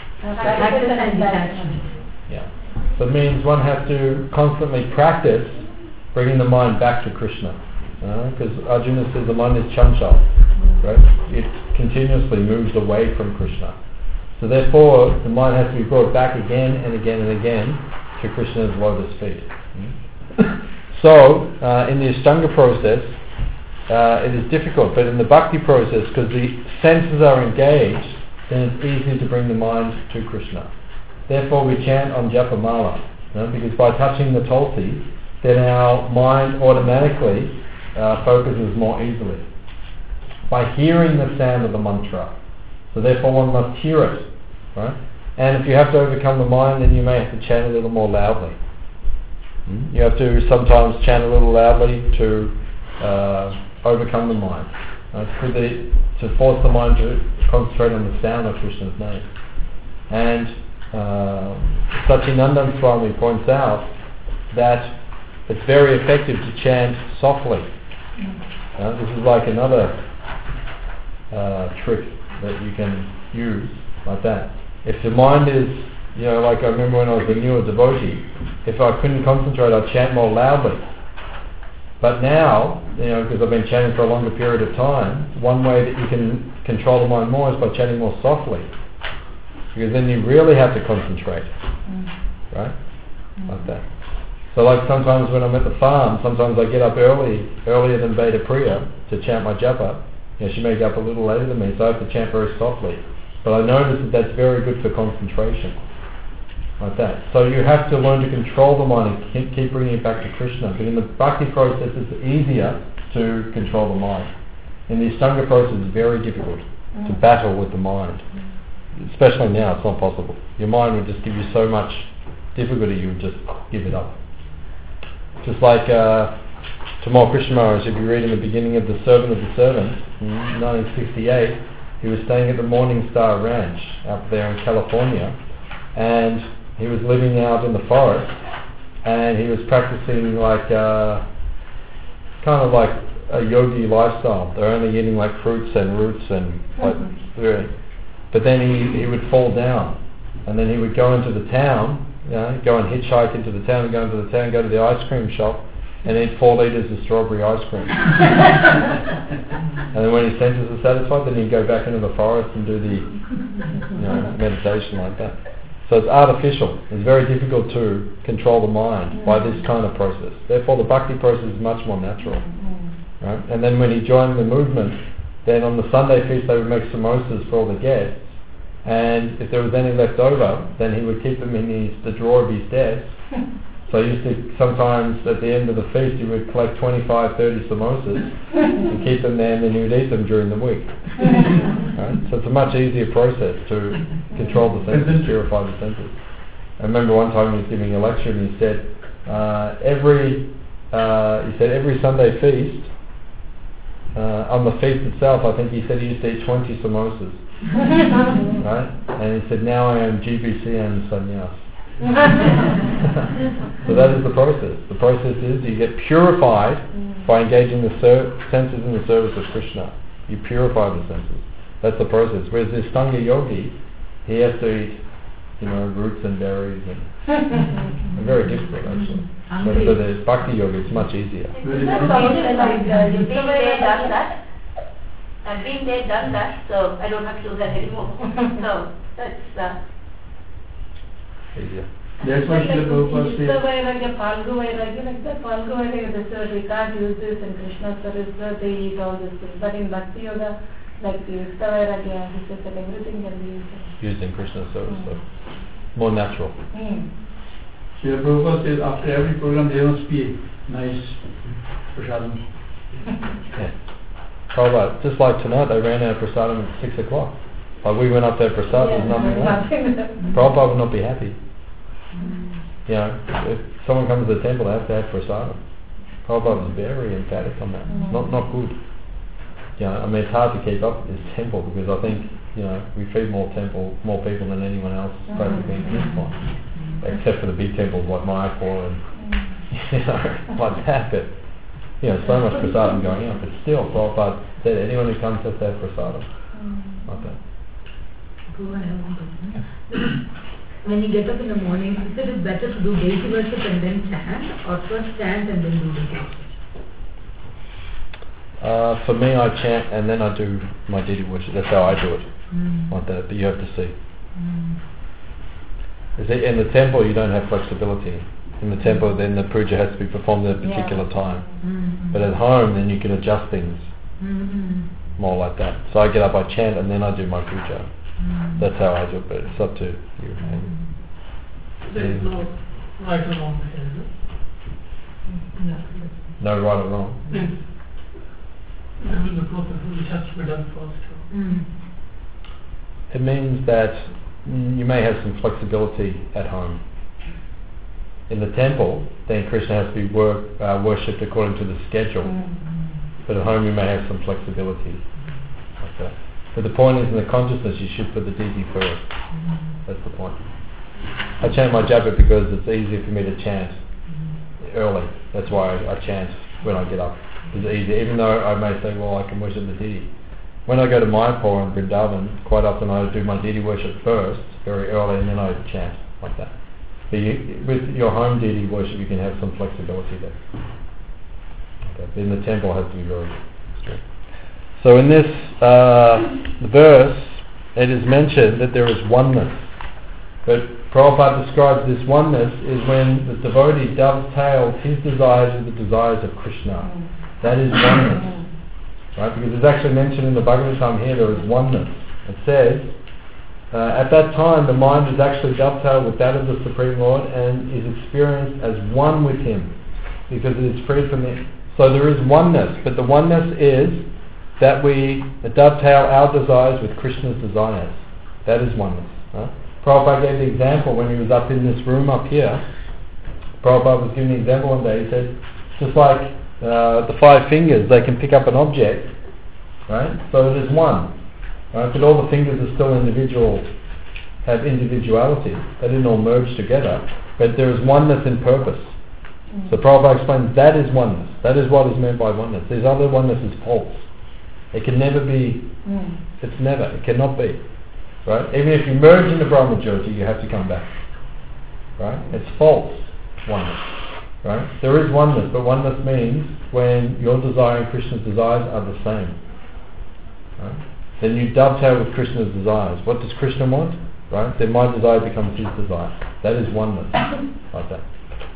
Yeah. So it means one has to constantly practice bringing the mind back to Krishna. Because Arjuna says the mind is chanchal, right? It continuously moves away from Krishna. So therefore, the mind has to be brought back again and again and again to Krishna's lotus feet. So, in the Ashtanga process, it is difficult, but in the Bhakti process, because the senses are engaged, then it's easy to bring the mind to Krishna. Therefore, we chant on Japamala, because by touching the Tulsi, then our mind automatically focuses more easily. By hearing the sound of the mantra. So therefore one must hear it. Right? And if you have to overcome the mind, then you may have to chant a little more loudly. You have to sometimes chant a little loudly to overcome the mind. To force the mind to concentrate on the sound of Krishna's name. And Satyanandan Swami points out that it's very effective to chant softly. This is like another trick that you can use like that. If the mind is, like I remember when I was a newer devotee, if I couldn't concentrate, I'd chant more loudly. But now, because I've been chanting for a longer period of time, one way that you can control the mind more is by chanting more softly. Because then you really have to concentrate. Right? Like that. So like sometimes when I'm at the farm, sometimes I get up earlier than Beta Priya to chant my japa. She may get up a little later than me, so I have to chant very softly. But I notice that that's very good for concentration. Like that. So you have to learn to control the mind and keep bringing it back to Krishna. But in the Bhakti process, it's easier to control the mind. In the Ashtanga process, it's very difficult. to battle with the mind. Especially now, it's not possible. Your mind would just give you so much difficulty, you would just give it up. Just like Tamal Krishna Maharaj, if you read in the beginning of The Servant of the Servant, in 1968, he was staying at the Morning Star Ranch out there in California, and he was living out in the forest, and he was practicing like kind of like a yogi lifestyle. They're only eating like fruits and roots and like but then he would fall down, and then he would go into the town, go and hitchhike into the town, go to the ice cream shop, and eat 4 liters of strawberry ice cream. And then when his senses are satisfied, then he'd go back into the forest and do the meditation like that. So it's artificial. It's very difficult to control the mind by this kind of process. Therefore the bhakti process is much more natural. Right? And then when he joined the movement, then on the Sunday feast they would make samosas for all the guests, and if there was any left over, then he would keep them in the drawer of his desk. So he used to, sometimes at the end of the feast, he would collect 25, 30 samosas and keep them there, and then he would eat them during the week. Right? So it's a much easier process to control the senses, purify the senses. I remember one time he was giving a lecture and he said, every Sunday feast, on the feast itself, I think he said he used to eat 20 samosas. Right? And he said, now I am GBC and sannyas. So that is the process. The process is you get purified by engaging the senses in the service of Krishna. You purify the senses. That's the process. Whereas this Sangha yogi, he has to eat, roots and berries, and very difficult actually. But for the bhakti yoga, it's much easier.
I've been there, done that, so I don't have to do that anymore. So that's
easier.
That's why Srila Prabhupada says,
Falgu Vairagya, like that, Falgu Vairagya, they said we can't use this in Krishna service, they eat all these things. But in Bhakti Yoga, like Yukta Vairagya, he says that everything can be
used in Krishna service, so more natural.
Srila Prabhupada says after every program they must be nice prasadam.
Yeah. Prabhupada, just like tonight, they ran out of prasadam at 6 o'clock. Like we went up there prasadam, there's nothing left. Prabhupada would not be happy. If someone comes to the temple, they have to have prasadam. Prabhupada was very emphatic on that. Not good. It's hard to keep up with this temple because I think, we feed more people than anyone else practically in this one. Except for the big temples like Mayapur and, like that. But, so much prasadam going on. But still, Prabhupada said anyone who comes has to have prasadam. Like that.
When you get up in the morning, is it better to do deity worship and then chant, or first chant and then do deity worship?
For me, I chant and then I do my deity worship. That's how I do it. Like that. But you have to see. In the temple, you don't have flexibility. In the temple, then the puja has to be performed at a particular time. But at home, then you can adjust things more like that. So I get up, I chant, and then I do my puja. That's how I do it, but it's up to you.
There is no right or wrong here,
no right or wrong.
Yes. There is a process which has to be done first.
It means that you may have some flexibility at home. In the temple, then Krishna has to be worshipped according to the schedule. But at home you may have some flexibility. Like that. But the point is in the consciousness you should put the deity first. That's the point. I chant my japa because it's easier for me to chant early. That's why I chant when I get up. It's easier, even though I may say, well, I can worship the deity. When I go to Mayapur and Vrindavan, quite often I do my deity worship first, very early, and then I chant like that. But with your home deity worship, you can have some flexibility there. Okay. But in the temple, it has to be very strict. So in this verse, it is mentioned that there is oneness. But Prabhupada describes this oneness is when the devotee dovetails his desires with the desires of Krishna. That is oneness. Right? Because it's actually mentioned in the Bhagavatam here, there is oneness. It says, at that time the mind is actually dovetailed with that of the Supreme Lord and is experienced as one with Him. Because it is freed from the... So there is oneness, but the oneness is that we dovetail our desires with Krishna's desires. That is oneness. Prabhupada gave the example when he was up in this room up here. Prabhupada was giving an example one day. He said, just like the 5 fingers, they can pick up an object, right? So it is one, right? But all the fingers are still individual, have individuality. They didn't all merge together, but there is oneness in purpose. So Prabhupada explains that is oneness. That is what is meant by oneness. This other oneness is false. It can never be. It's never. It cannot be. Right? Even if you merge into Brahma Jyoti, you have to come back. Right? It's false oneness. Right? There is oneness, but oneness means when your desire and Krishna's desires are the same. Right? Then you dovetail with Krishna's desires. What does Krishna want? Right? Then my desire becomes his desire. That is oneness. Like that.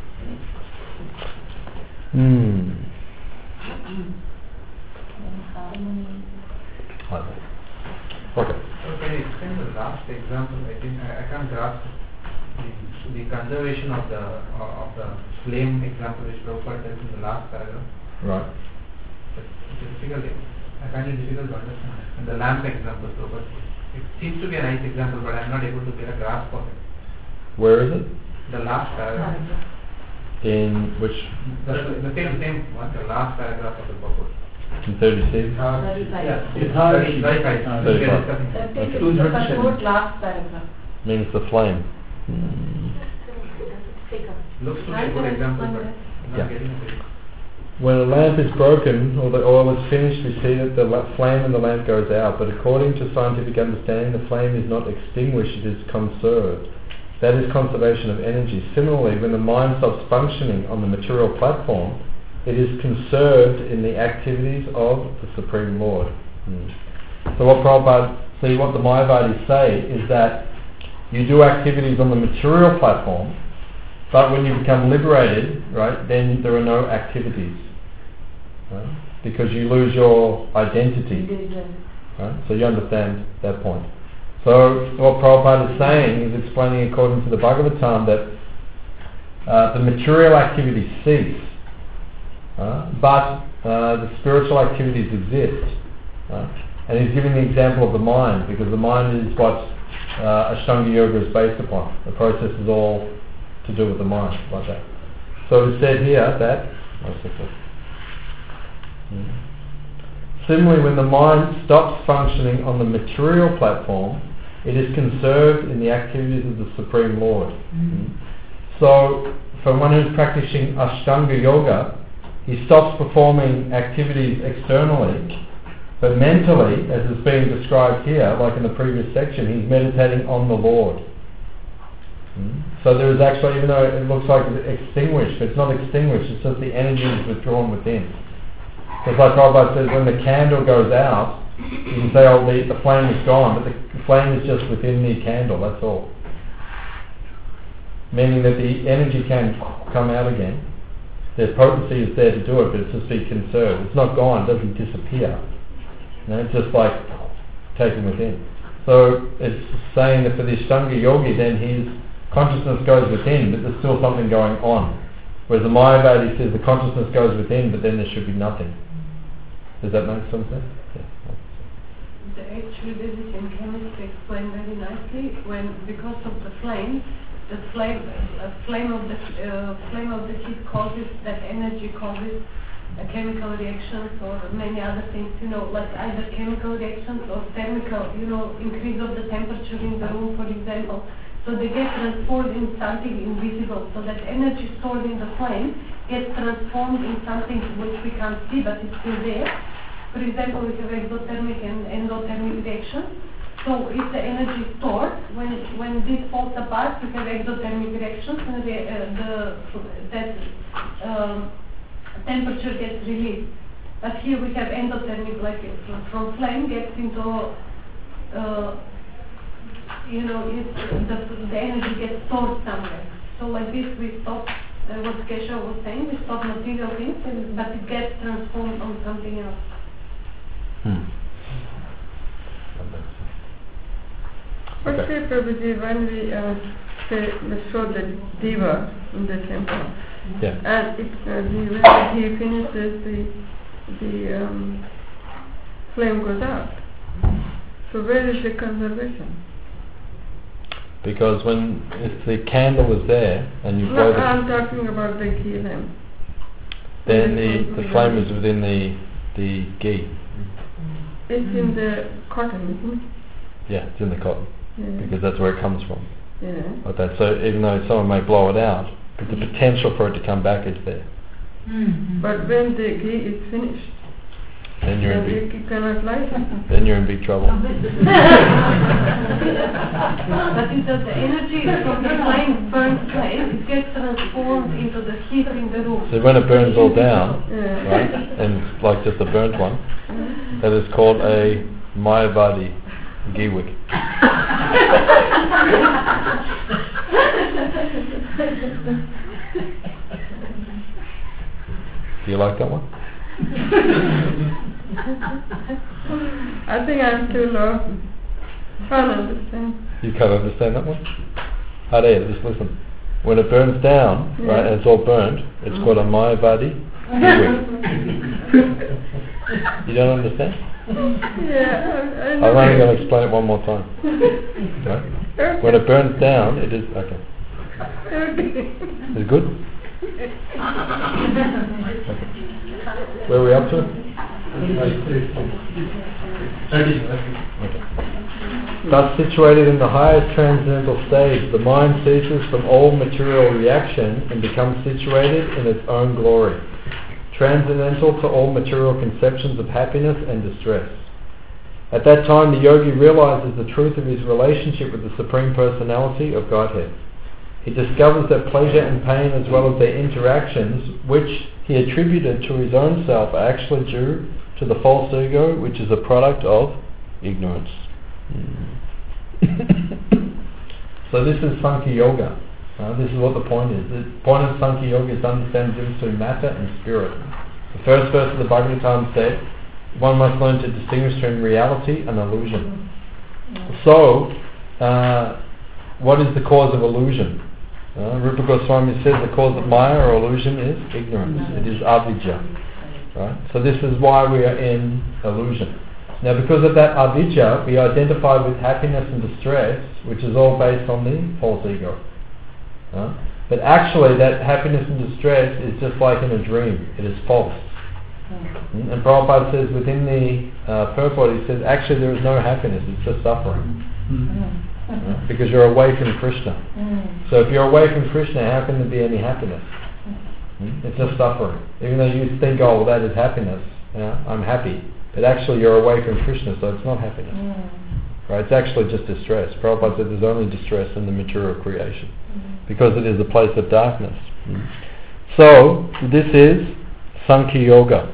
Like that. Okay.
So can you explain the last example? I think I can't grasp the conservation of the flame example which Prabhupada tells in the last paragraph.
Right.
It's difficult. I find it difficult to understand. And the lamp example, Prabhupada, it seems to be a nice example, but I'm not able to get a grasp of it.
Where is it?
The last paragraph.
In which?
The same one, the last paragraph of the purport.
In 36?
35.
Yeah,
It's
35.
Last paragraph.
Means the flame.
Looks to be a good example, but I'm not getting it.
When a lamp is broken or the oil is finished, we see that the flame in the lamp goes out. But according to scientific understanding, the flame is not extinguished, it is conserved. That is conservation of energy. Similarly, when the mind stops functioning on the material platform, it is conserved in the activities of the Supreme Lord. So what the Mayavadis say is that you do activities on the material platform, but when you become liberated, right, then there are no activities, right? Because you lose your identity. Right? So you understand that point. So what Prabhupada is saying is explaining according to the Bhagavatam that the material activities cease, but the spiritual activities exist. And he's giving the example of the mind, because the mind is what Ashtanga Yoga is based upon. The process is all to do with the mind, like that. So it is said here that, similarly, when the mind stops functioning on the material platform, it is conserved in the activities of the Supreme Lord. So, for one who's practicing Ashtanga Yoga, he stops performing activities externally, but mentally, as is being described here, like in the previous section, he's meditating on the Lord. So there is actually, even though it looks like it's extinguished, but it's not extinguished, it's just the energy is withdrawn within. Just like Prabhupada says, when the candle goes out, you can say, oh, the flame is gone, but the flame is just within the candle, that's all. Meaning that the energy can come out again. The potency is there to do it, but it's just be conserved. It's not gone, it doesn't disappear. It's just like taken within. So it's saying that for the Ashtanga Yogi, then his consciousness goes within, but there's still something going on. Whereas the Mayavadi says the consciousness goes within, but then there should be nothing. Does that make some sense?
The actually this is in chemistry explained very nicely when, because of the flame of the heat causes, that energy causes chemical reactions or many other things, like either chemical reactions or thermical, increase of the temperature in the room, for example. So they get transformed in something invisible. So that energy stored in the flame gets transformed in something which we can't see, but it's still there. For example, we have exothermic and endothermic reactions. So if the energy is stored, when this falls apart, we have exothermic reactions, and that temperature gets released. But here we have endothermic, like from flame gets into, the energy gets stored somewhere. So like this, we stop what Keshav was saying. We stop material things, but it gets transformed on something else. Okay, Prabhuji, when we show the diva in the temple, and when he finishes the flame goes out. So where is the conservation?
Because if the candle is there and you blow
I'm talking about the ghee lamp.
then the flame is within the ghee.
It's in the cotton, isn't it?
Yeah, it's in the cotton.
Yeah.
Because that's where it comes from.
Yeah.
Like that. So even though someone may blow it out, but the potential for it to come back is there.
But when the ghee is finished,
Then you're in
you cannot light it.
then you're in big trouble.
But if the energy from the flame burns flame, it gets transformed into the heat in the room.
So when it burns all down,
Yeah.
right, and it's like just a burnt one, that is called a Mayavadi ghee wick. Do you like that one?
I think I'm too low. Can't understand.
You can't understand that one? Hare, just listen. When it burns down, right, and it's all burnt, it's called a Mayavadi ghee wick. You don't understand?
Yeah,
I'm only going to explain it one more time. Right? When it burns down, it is... Okay. Is it good? Okay. Where are we up to? Okay. Thus situated in the highest transcendental stage, the mind ceases from all material reaction and becomes situated in its own glory, transcendental to all material conceptions of happiness and distress. At that time, the yogi realizes the truth of his relationship with the Supreme Personality of Godhead. He discovers that pleasure and pain, as well as their interactions, which he attributed to his own self, are actually due to the false ego, which is a product of ignorance. So this is Sankhya Yoga. This is what the point is. The point of Sankhya Yoga is to understand the difference between matter and spirit. The first verse of the Bhagavatam said, one must learn to distinguish between reality and illusion. So, what is the cause of illusion? Rupa Goswami says the cause of Maya or illusion is ignorance. It is avidya. Right? So this is why we are in illusion. Now because of that avidya, we identify with happiness and distress, which is all based on the false ego. But actually that happiness and distress is just like in a dream. It is false. And Prabhupada says within the purport, he says actually there is no happiness, it's just suffering. Because you're away from Krishna. So if you're away from Krishna, how can there be any happiness? It's just suffering. Even though you think, oh, well, that is happiness, I'm happy. But actually you're away from Krishna, so it's not happiness. Right? It's actually just distress. Prabhupada said there's only distress in the material creation. Because it is a place of darkness. So, this is Sankhya Yoga.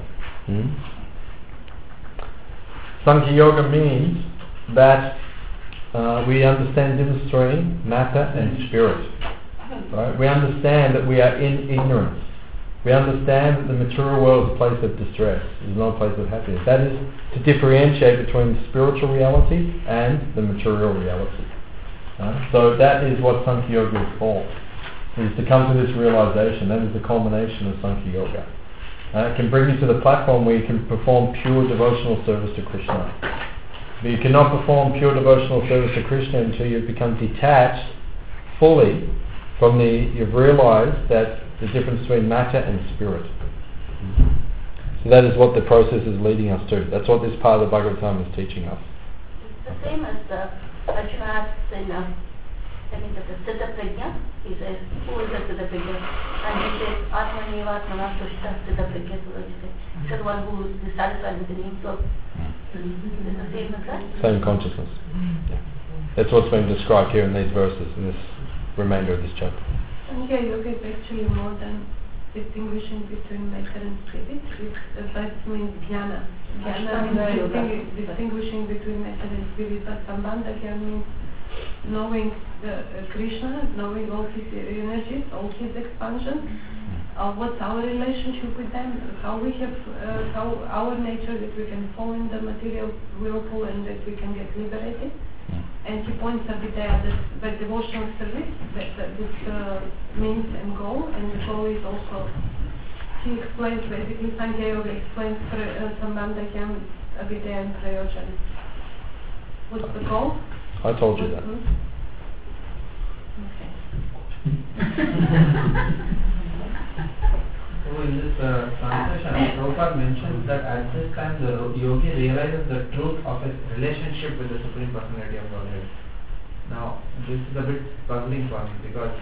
Sankhya Yoga means that we understand the difference between matter and spirit. Right? We understand that we are in ignorance. We understand that the material world is a place of distress. It is not a place of happiness. That is to differentiate between spiritual reality and the material reality. So that is what Sankhya Yoga is for. Is to come to this realization. That is the culmination of Sankhya Yoga. It can bring you to the platform where you can perform pure devotional service to Krishna. But you cannot perform pure devotional service to Krishna until you've become detached fully from you've realized that the difference between matter and spirit. So that is what the process is leading us to. That's what this part of the Bhagavatam is teaching us.
It's the same as Arjuna asks in the Siddha Prajna. He says, who is the Siddha Prajna? And he says, Atmaneva Atmana Tushta Siddha Prajna. So the one who is satisfied with the name. So it's the same as that?
Same consciousness. Yeah. That's what's being described here in these verses, in this remainder of this chapter.
Sankhya Yoga is actually more than distinguishing between matter and spirit. That means jnana. Jnana means distinguishing between matter and spirit. But Sambandha means knowing Krishna, knowing all his energies, all his expansions. What's our relationship with them? How we have, how our nature that we can fall in the material whirlpool and that we can get liberated. And he points out that by devotional service, this means and goal, and the goal is also, he explains basically, Sankhya Yoga explains Sambandha Avidya and Prayojan. What's the goal?
I told you that.
Okay.
So in this translation, Prabhupada mentions that at this time the yogi realizes the truth of his relationship with the Supreme Personality of Godhead. Now, this is a bit puzzling for me because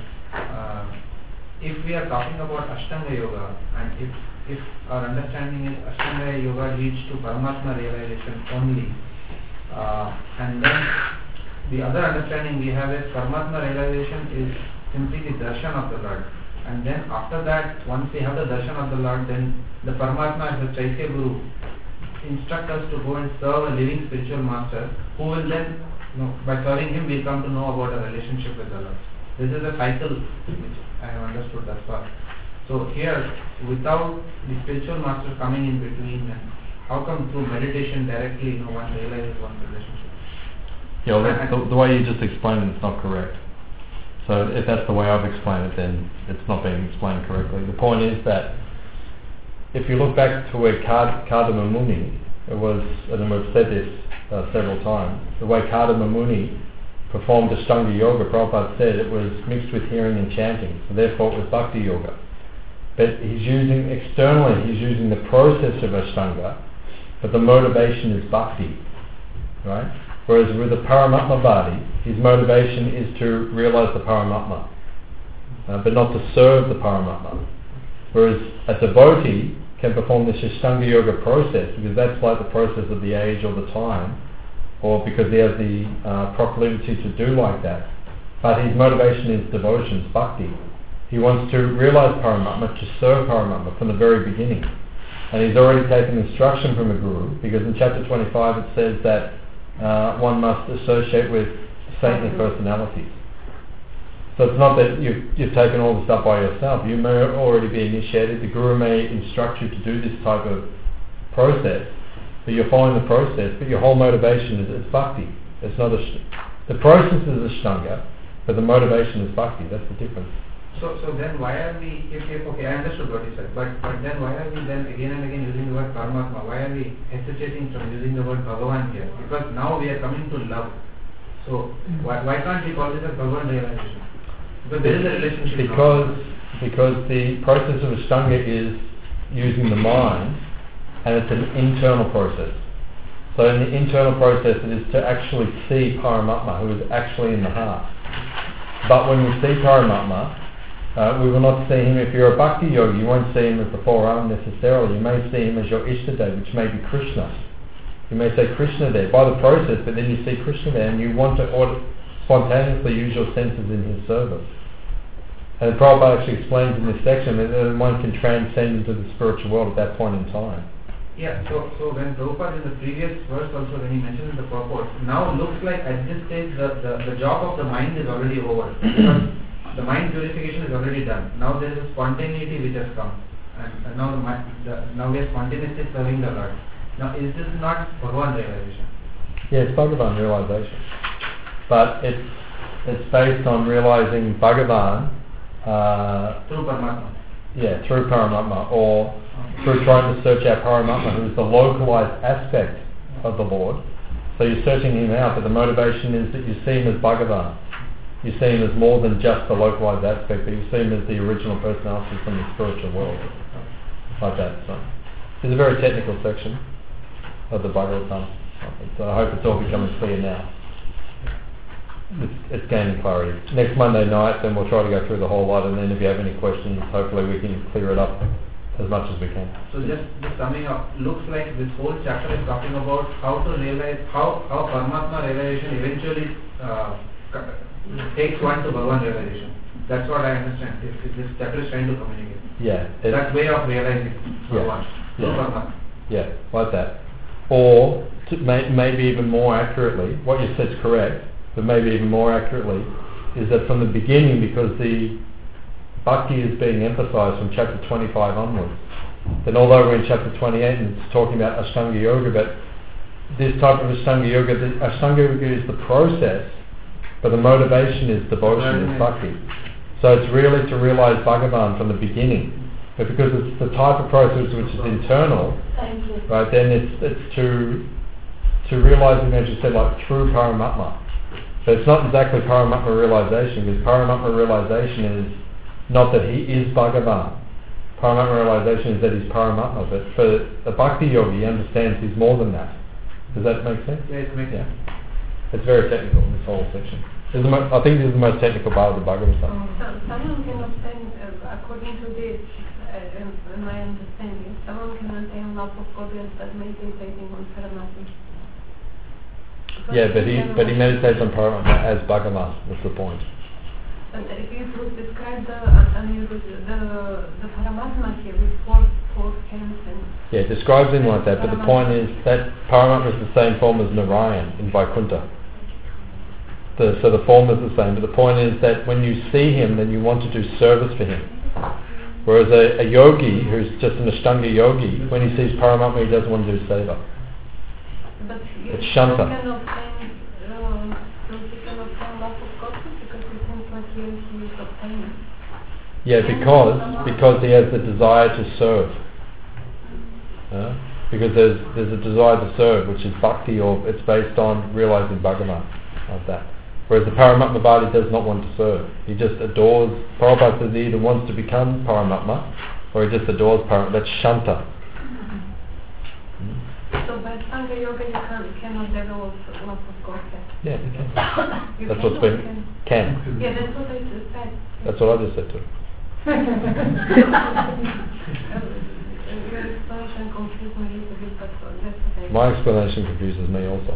if we are talking about Ashtanga Yoga and if our understanding is Ashtanga Yoga leads to Paramatma realization only, and then the other understanding we have is Paramatma realization is simply the darshan of the Lord. And then after that, once we have the darshan of the Lord, then the Paramatma as the Chaitya Guru instruct us to go and serve a living spiritual master who will then, by serving him, we come to know about a relationship with the Lord. This is a cycle which I have understood thus far. So here, without the spiritual master coming in between, and how come through meditation directly, one realizes one's relationship?
Yeah, well, the way you just explained it is not correct. So if that's the way I've explained it, then it's not being explained correctly. The point is that if you look back to where Kadama Muni, it was, and we've said this several times, the way Kadama Muni performed Ashtanga Yoga, Prabhupada said it was mixed with hearing and chanting, so therefore it was Bhakti Yoga. But he's using the process of Ashtanga, but the motivation is Bhakti, right? Whereas with the Paramatma Bhadi, his motivation is to realize the Paramatma, but not to serve the Paramatma. Whereas a devotee can perform this Ashtanga Yoga process because that's like the process of the age or the time, or because he has the proclivity to do like that. But his motivation is devotion, bhakti. He wants to realize Paramatma, to serve Paramatma from the very beginning. And he's already taken instruction from a guru, because in chapter 25 it says that one must associate with saintly personalities. So it's not that you've taken all the stuff by yourself. You may already be initiated. The guru may instruct you to do this type of process, but you're following the process. But your whole motivation is bhakti. It's not the process is ashtanga, but the motivation is bhakti. That's the difference.
So then why are we? Okay, I understood what you said. But then why are we then again and again using the word Paramatma? Why are we hesitating from using the word Bhagavan here? Because now we are coming to love. So why can't we call this a Bhagavan realization? Because there is a relationship.
Because the process of Ashtanga is using the mind, and it's an internal process. So in the internal process, it is to actually see Paramatma, who is actually in the heart. But when we see Paramatma, we will not see him. If you're a bhakti yogi, you won't see him as the forearm necessarily. You may see him as your Ishtadev, which may be Krishna. You may say Krishna there by the process, but then you see Krishna there, and you want to spontaneously use your senses in his service. And Prabhupada actually explains in this section that one can transcend into the spiritual world at that point in time.
Yeah, so when Prabhupada in the previous verse also, when he mentioned the purport, now looks like at this stage the job of the mind is already over. Because the mind purification is already done. Now there is a spontaneity which has come. And now we are spontaneously serving the Lord. Now is this not Bhagavan realization?
Yeah, it's Bhagavan realization. But it's based on realizing Bhagavan
through Paramatma.
Yeah, through Paramatma, or through trying to search out Paramatma, who is the localized aspect of the Lord. So you're searching him out, but the motivation is that you see him as Bhagavan. You see him as more than just the localized aspect, but you see him as the original personality from the spiritual world. Like that. So it's a very technical section of the Bhagavatam. So I hope it's all becoming clear now. It's gaining clarity. Next Monday night, then we'll try to go through the whole lot, and then if you have any questions, hopefully we can clear it up as much as we can.
So just summing up, looks like this whole chapter is talking about how to realize, how Paramatma realization eventually takes one to Bhagavan realization. That's what I understand. If this chapter is trying to communicate.
Yeah.
That way of realizing Bhagavan.
Yeah. Yeah, like that. Or maybe even more accurately, what you said is correct, but maybe even more accurately, is that from the beginning, because the bhakti is being emphasized from chapter 25 onwards, then although we're in chapter 28 and it's talking about Ashtanga Yoga, but this type of Ashtanga Yoga, the Ashtanga Yoga is the process, but the motivation is devotion, is bhakti. So it's really to realize Bhagavan from the beginning. But because it's the type of process which is internal,
Thank you.
right, then it's to realizing, as you said, like true Paramatma. But it's not exactly Paramatma realization, because Paramatma realization is not that he is Bhagavan. Paramatma realization is that he's Paramatma. But for a Bhakti yogi, he understands he's more than that. Does that make sense?
Yeah, it makes sense.
It's very technical, this whole section. I think this is the most technical part of the Bhagavad Gita.
So someone can obtain, according to this, in my understanding, someone can obtain love of God by meditating on Paramatma.
Yeah, but he meditates on Paramatma as Bhagavan. That's the point.
But if you would describe the Paramatma here with four hands and...
Yeah, it describes him like that, but the point is that Paramatma is the same form as Narayan in Vaikuntha. So the form is the same, but the point is that when you see him, then you want to do service for him. Whereas a yogi, who's just an Ashtanga yogi, when he sees Paramatma, he doesn't want to do seva.
But
It's Shanta.
You can obtain love of God because it seems like he is obtaining.
Yeah, because he has the desire to serve. Because there's a desire to serve, which is bhakti, or it's based on realizing Bhagavan, like that. Whereas the Paramatmavadi does not want to serve. He just adores. Prabhupada says he either wants to become Paramatma, or he just adores Paramatma. That's Shanta.
So by Sangha Yoga you cannot develop love of God yet?
Yeah, you can.
You
That's
can
what's
or
been... Can.
Yeah, that's what I just said.
That's what I just said too.
Your explanation confused me a little bit, but that's okay.
My explanation confuses me also.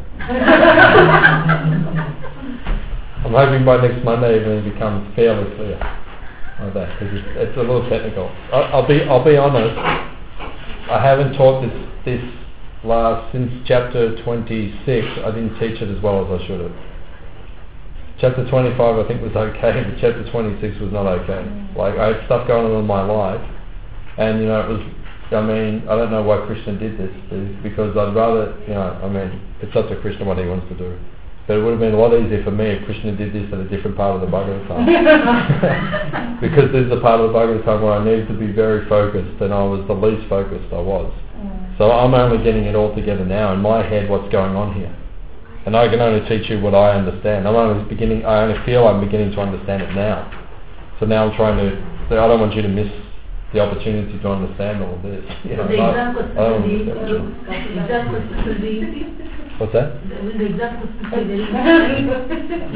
I'm hoping by next Monday it will become fairly clear like that, because it's a little technical. I'll be honest. I haven't taught this since chapter 26. I didn't teach it as well as I should have. Chapter 25 I think was okay, but chapter 26 was not okay. Like, I had stuff going on in my life, and it was, I don't know why Krishna did this, because I'd rather, it's up to Krishna what he wants to do. But it would have been a lot easier for me if Krishna did this at a different part of the Bhagavatam. Because this is a part of the Bhagavatam where I needed to be very focused, and I was the least focused I was. So I'm only getting it all together now in my head, what's going on here. And I can only teach you what I understand. I only feel I'm beginning to understand it now. So now I'm trying to say, I don't want you to miss the opportunity to understand all of this.
The exam question will be easy.
What's that?
The exam question will be very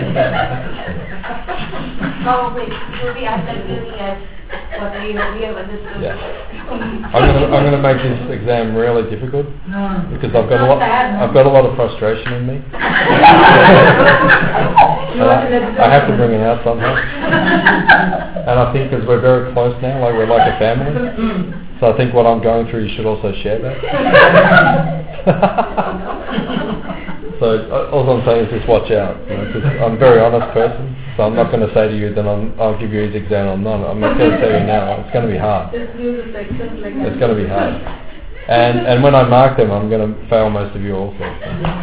No, wait, you'll be as confusing as what we have understood.
Yeah. I'm going to make this exam really difficult because I've got a lot of frustration in me. I have to bring it out somehow. And I think because we're very close now, like we're like a family. So I think what I'm going through, you should also share that. So all I'm saying is just watch out, because I'm a very honest person. So I'm not going to say to you that I'll give you his exam or not. I'm going to tell you now, it's going to be hard.
Just use the sections like
It's going to be hard. And when I mark them, I'm going to fail most of you also. So.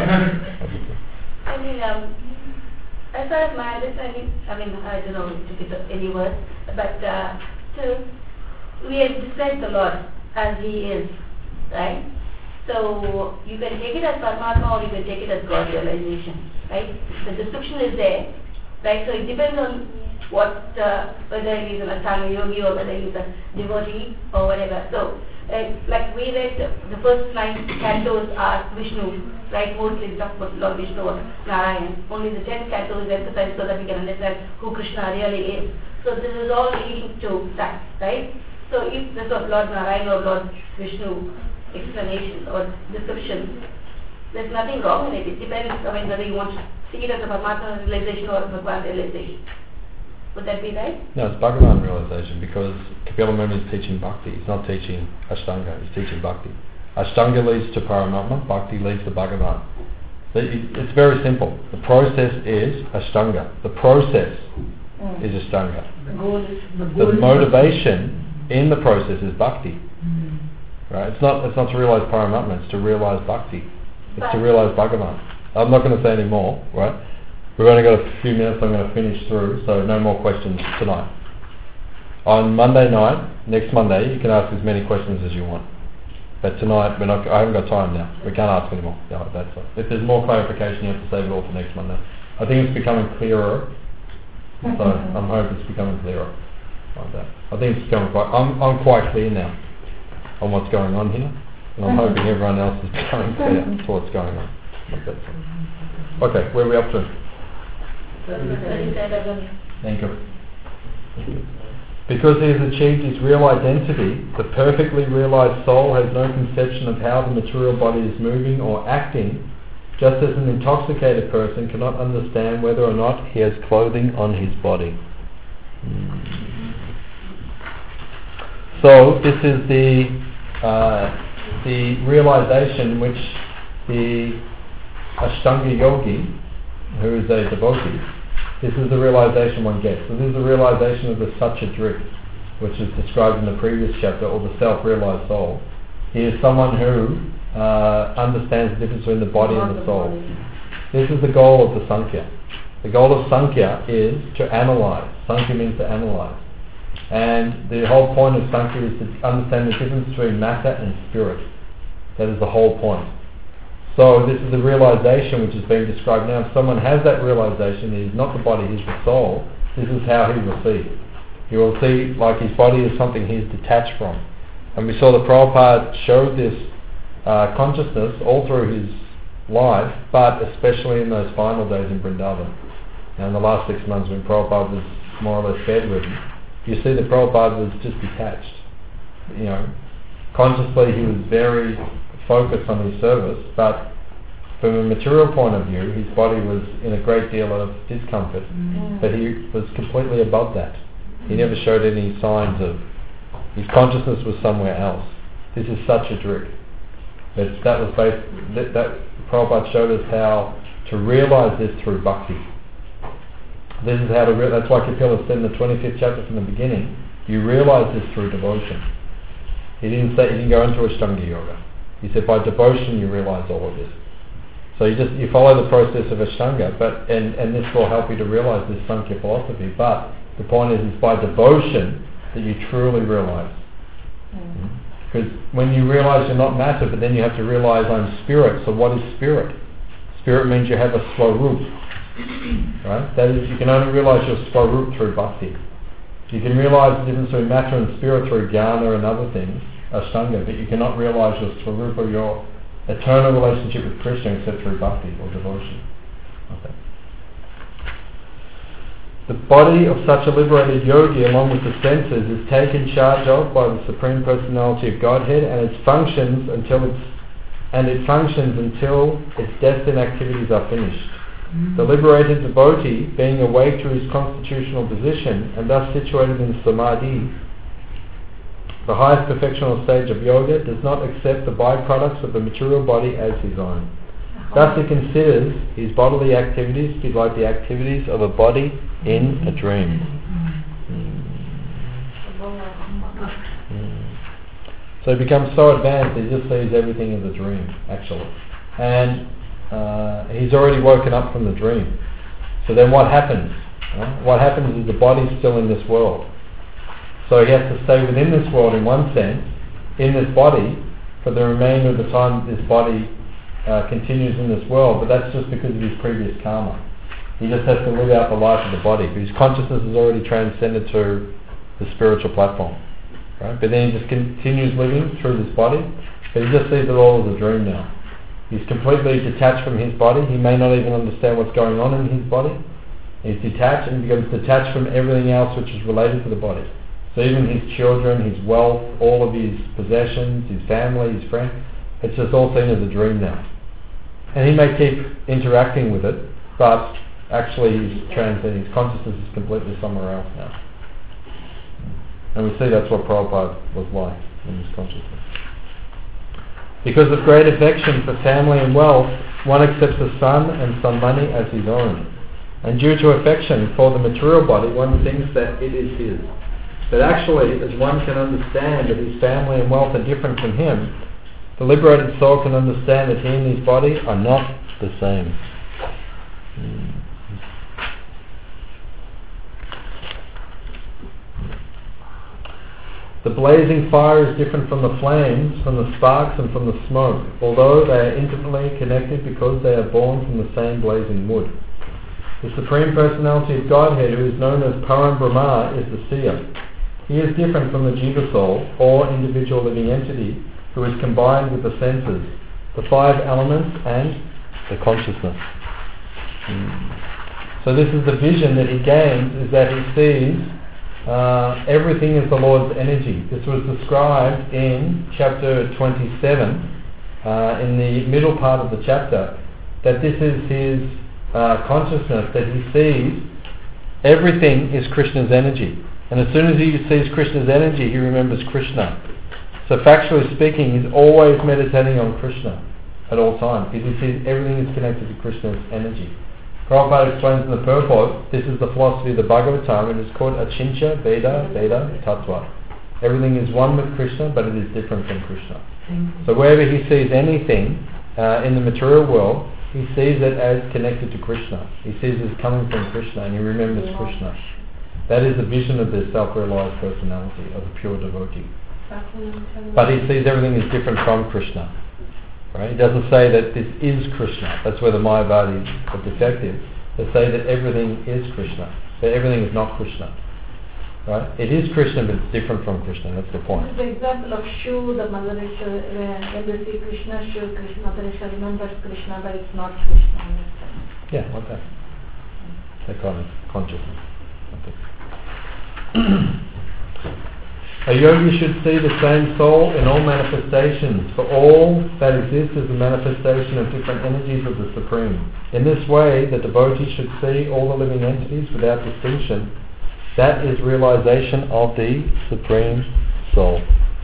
As far as my understanding, I don't know to pick up any word, but so we have described the Lord as He is, right? So you can take it as Paramatma or you can take it as God realization, right? The description is there, right? So it depends on what, whether he is an Ashtanga yogi or whether he is a devotee or whatever. So like we read, the first 9 cantos are Vishnu, right? Mostly we talk about Lord Vishnu or Narayan. Only the 10th canto is emphasized so that we can understand who Krishna really is. So this is all leading to that, right? So if this was Lord Narayan or Lord Vishnu explanation or description, there's nothing wrong in it. It depends, whether you want to see it as a Paramatma realization or a Bhagavan realization. Would that be right? No,
it's Bhagavan realization, because Kapila Muni is teaching Bhakti. He's not teaching Ashtanga, he's teaching Bhakti. Ashtanga leads to Paramatma, Bhakti leads to Bhagavan. It's very simple. The process is Ashtanga. The process is Ashtanga. The motivation in the process is Bhakti. Right? It's not to realize Paramatma, it's to realize Bhakti. It's to realize Bhagavan. I'm not going to say any more, right? We've only got a few minutes, I'm going to finish through, so no more questions tonight. On Monday night, next Monday, you can ask as many questions as you want. But tonight, I haven't got time now. We can't ask anymore. Yeah, that's it. If there's more clarification, you have to save it all for next Monday. I think it's becoming clearer. So I'm hoping it's becoming clearer like that. I think it's becoming I'm quite clear now on what's going on here. And I'm hoping everyone else is becoming clear to what's going on. Like that. Okay, where are we up to?
37.
Thank you. Because he has achieved his real identity, the perfectly realized soul has no conception of how the material body is moving or acting, just as an intoxicated person cannot understand whether or not he has clothing on his body. So this is the realization which the Ashtanga yogi, who is a devotee, this is the realization one gets. So this is the realization of the Satya drift, which is described in the previous chapter, or the self-realized soul. He is someone who understands the difference between the body and the soul. This is the goal of the Sankhya. The goal of Sankhya is to analyze. Sankhya means to analyze. And the whole point of Sankhya is to understand the difference between matter and spirit. That is the whole point. So this is the realization which is being described now. If someone has that realization, he is not the body, he is the soul, this is how he will see. He will see like his body is something he is detached from. And we saw that Prabhupada showed this consciousness all through his life, but especially in those final days in Vrindavan. And the last 6 months when Prabhupada was more or less bedridden, you see that Prabhupada was just detached. You know, consciously he was very focused on his service, but from a material point of view, his body was in a great deal of discomfort. But he was completely above that. He never showed any signs of, his consciousness was somewhere else. This is such a trick. That was that Prabhupada showed us how to realize this through bhakti. This is how to that's why Kapila said in the 25th chapter from the beginning, you realize this through devotion. He didn't go into Ashtanga yoga. He said by devotion you realize all of this. So you follow the process of Ashtanga, but and this will help you to realize this Sankhya philosophy. But the point is, it's by devotion that you truly realize. Because when you realize you're not matter, but then you have to realize I'm spirit. So what is spirit? Spirit means you have a swarup. Right? That is, you can only realize your swarup through bhakti. You can realize the difference between matter and spirit through jnana and other things, Ashtanga, but you cannot realize your swarup or your eternal relationship with Krishna except through bhakti or devotion. Okay. The body of such a liberated yogi, along with the senses, is taken charge of by the Supreme Personality of Godhead, and it functions until its destined activities are finished. The liberated devotee, being awake to his constitutional position and thus situated in samadhi, the highest perfectional stage of yoga, does not accept the byproducts of the material body as his own. Thus he considers his bodily activities to be like the activities of a body in a dream. So he becomes so advanced he just sees everything as a dream, actually. And he's already woken up from the dream. So then what happens? What happens is the body's still in this world. So he has to stay within this world in one sense, in this body, for the remainder of the time this body continues in this world, but that's just because of his previous karma. He just has to live out the life of the body, because his consciousness is already transcended to the spiritual platform. Right? But then he just continues living through this body, but he just sees it all as a dream now. He's completely detached from his body. He may not even understand what's going on in his body. He's detached, and he becomes detached from everything else which is related to the body. So even his children, his wealth, all of his possessions, his family, his friends, it's just all seen as a dream now. And he may keep interacting with it, but actually his consciousness is completely somewhere else now. And we see that's what Prabhupada was like in his consciousness. Because of great affection for family and wealth, one accepts the son and some money as his own. And due to affection for the material body, one thinks that it is his. But actually, as one can understand that his family and wealth are different from him, the liberated soul can understand that he and his body are not the same. The blazing fire is different from the flames, from the sparks and from the smoke, although they are intimately connected because they are born from the same blazing wood. The Supreme Personality of Godhead, who is known as Param Brahma, is the seer. He is different from the Jiva soul, or individual living entity, who is combined with the senses, the 5 elements and the consciousness. So this is the vision that he gains, is that he sees everything is the Lord's energy. This was described in chapter 27, in the middle part of the chapter, that this is his consciousness, that he sees everything is Krishna's energy. And as soon as he sees Krishna's energy, he remembers Krishna. So factually speaking, he's always meditating on Krishna at all times, because he sees everything is connected to Krishna's energy. Prabhupada explains in the purport, this is the philosophy of the Bhagavatam, and it's called Achincha Veda Veda Tattva. Everything is one with Krishna, but it is different from Krishna. So wherever he sees anything in the material world, he sees it as connected to Krishna. He sees it as coming from Krishna, and he remembers Krishna. That is the vision of the self-realized personality, of the pure devotee. But he sees everything is different from Krishna. Right? He doesn't say that this is Krishna. That's where the Mayavadis are defective. They say that everything is Krishna. That everything is not Krishna. Right? It is Krishna, but it's different from Krishna. That's the point.
The example of Shiv, the Mother Isha, when they see Krishna, Shiv, Krishna, Mother Isha remembers Krishna, but it's not Krishna.
Yeah, like that. That kind of consciousness. Okay. A yogi should see the same soul in all manifestations, for all that exists is a manifestation of different energies of the Supreme. In this way, the devotee should see all the living entities without distinction. That is realization of the Supreme Soul.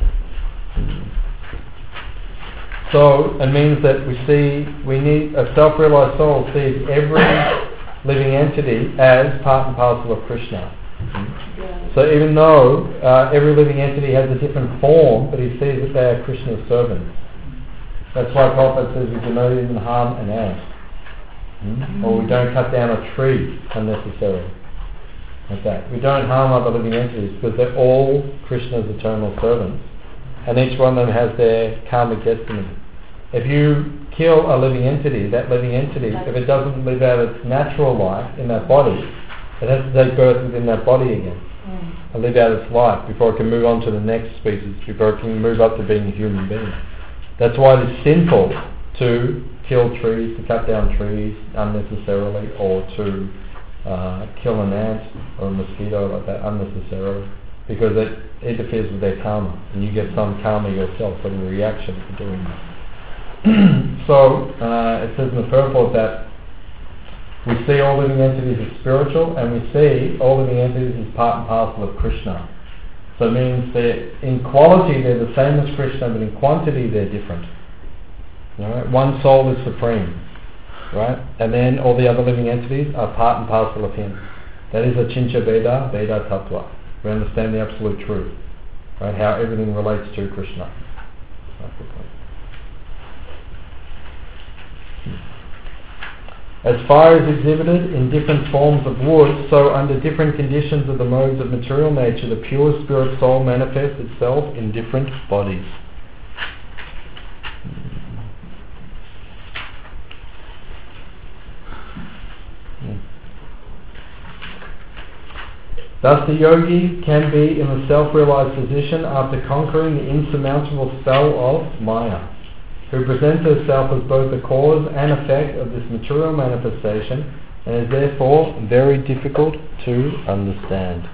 So, it means that we need a self-realized soul sees every living entity as part and parcel of Krishna. So even though every living entity has a different form, but he sees that they are Krishna's servants. That's why Prabhupada says we do not even harm an ant. Or we don't cut down a tree unnecessarily. Like that. We don't harm other living entities because they're all Krishna's eternal servants. And each one of them has their karmic destiny. If you kill a living entity, that living entity, if it doesn't live out its natural life in that body, it has to take birth within that body again and live out its life before it can move on to the next species, before it can move up to being a human being. That's why it is sinful to kill trees, to cut down trees unnecessarily, or to kill an ant or a mosquito like that unnecessarily, because it interferes with their karma, and you get some karma yourself for the reaction for doing that. So it says in the purport that we see all living entities as spiritual, and we see all living entities as part and parcel of Krishna. So it means that in quality they're the same as Krishna, but in quantity they're different. Right? One soul is supreme, right? And then all the other living entities are part and parcel of him. That is Achincha Veda Veda Tattva. We understand the absolute truth, right? How everything relates to Krishna. That's the point. As fire is exhibited in different forms of wood, so under different conditions of the modes of material nature, the pure spirit soul manifests itself in different bodies. Thus the yogi can be in a self-realized position after conquering the insurmountable spell of Maya, who presents herself as both the cause and effect of this material manifestation, and is therefore very difficult to understand.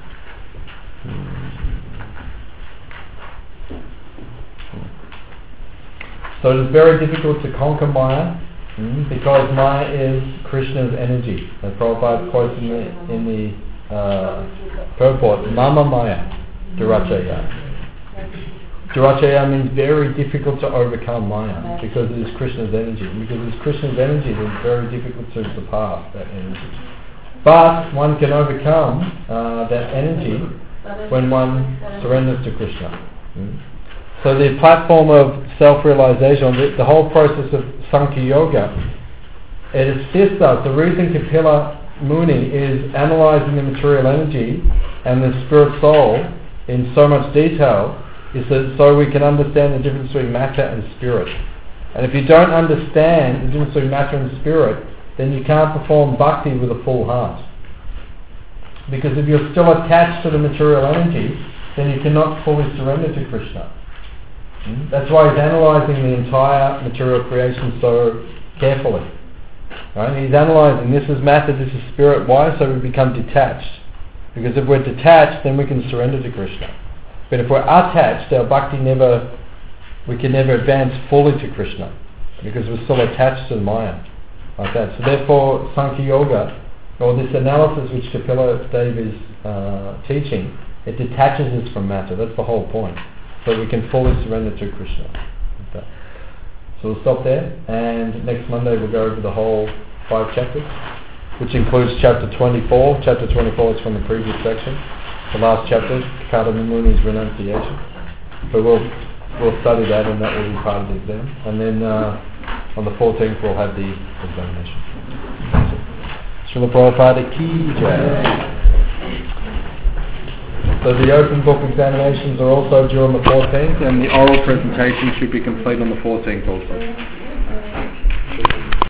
So it is very difficult to conquer Maya, because Maya is Krishna's energy. As Prabhupada quotes in the purport, Mama Maya, Durachaya. Durachaya means very difficult to overcome Maya, because it is Krishna's energy. And because it is Krishna's energy, then it's very difficult to surpass that energy. But one can overcome that energy when one surrenders to Krishna. So the platform of self-realization, the whole process of Sankhya Yoga, it assists us. The reason Kapila Muni is analyzing the material energy and the spirit soul in so much detail is that so we can understand the difference between matter and spirit. And if you don't understand the difference between matter and spirit, then you can't perform bhakti with a full heart. Because if you're still attached to the material energy, then you cannot fully surrender to Krishna. That's why he's analysing the entire material creation so carefully. Right? He's analysing, this is matter, this is spirit. Why? So we become detached. Because if we're detached, then we can surrender to Krishna. But if we're attached, our bhakti we can never advance fully to Krishna, because we're still attached to the Maya, like that. So therefore, Sankhya Yoga, or this analysis which Kapila Dev is teaching, it detaches us from matter. That's the whole point, so we can fully surrender to Krishna. Like that. So we'll stop there, and next Monday we'll go over the whole 5 chapters, which includes chapter 24. Chapter 24 is from the previous section, the last chapter, Kadamba Muni's renunciation. So we'll study that, and that will be part of the exam. And then on the 14th we'll have the examination. Srila Prabhupada ki jai. So the open book examinations are also due on the 14th, and the oral presentation should be complete on the 14th also.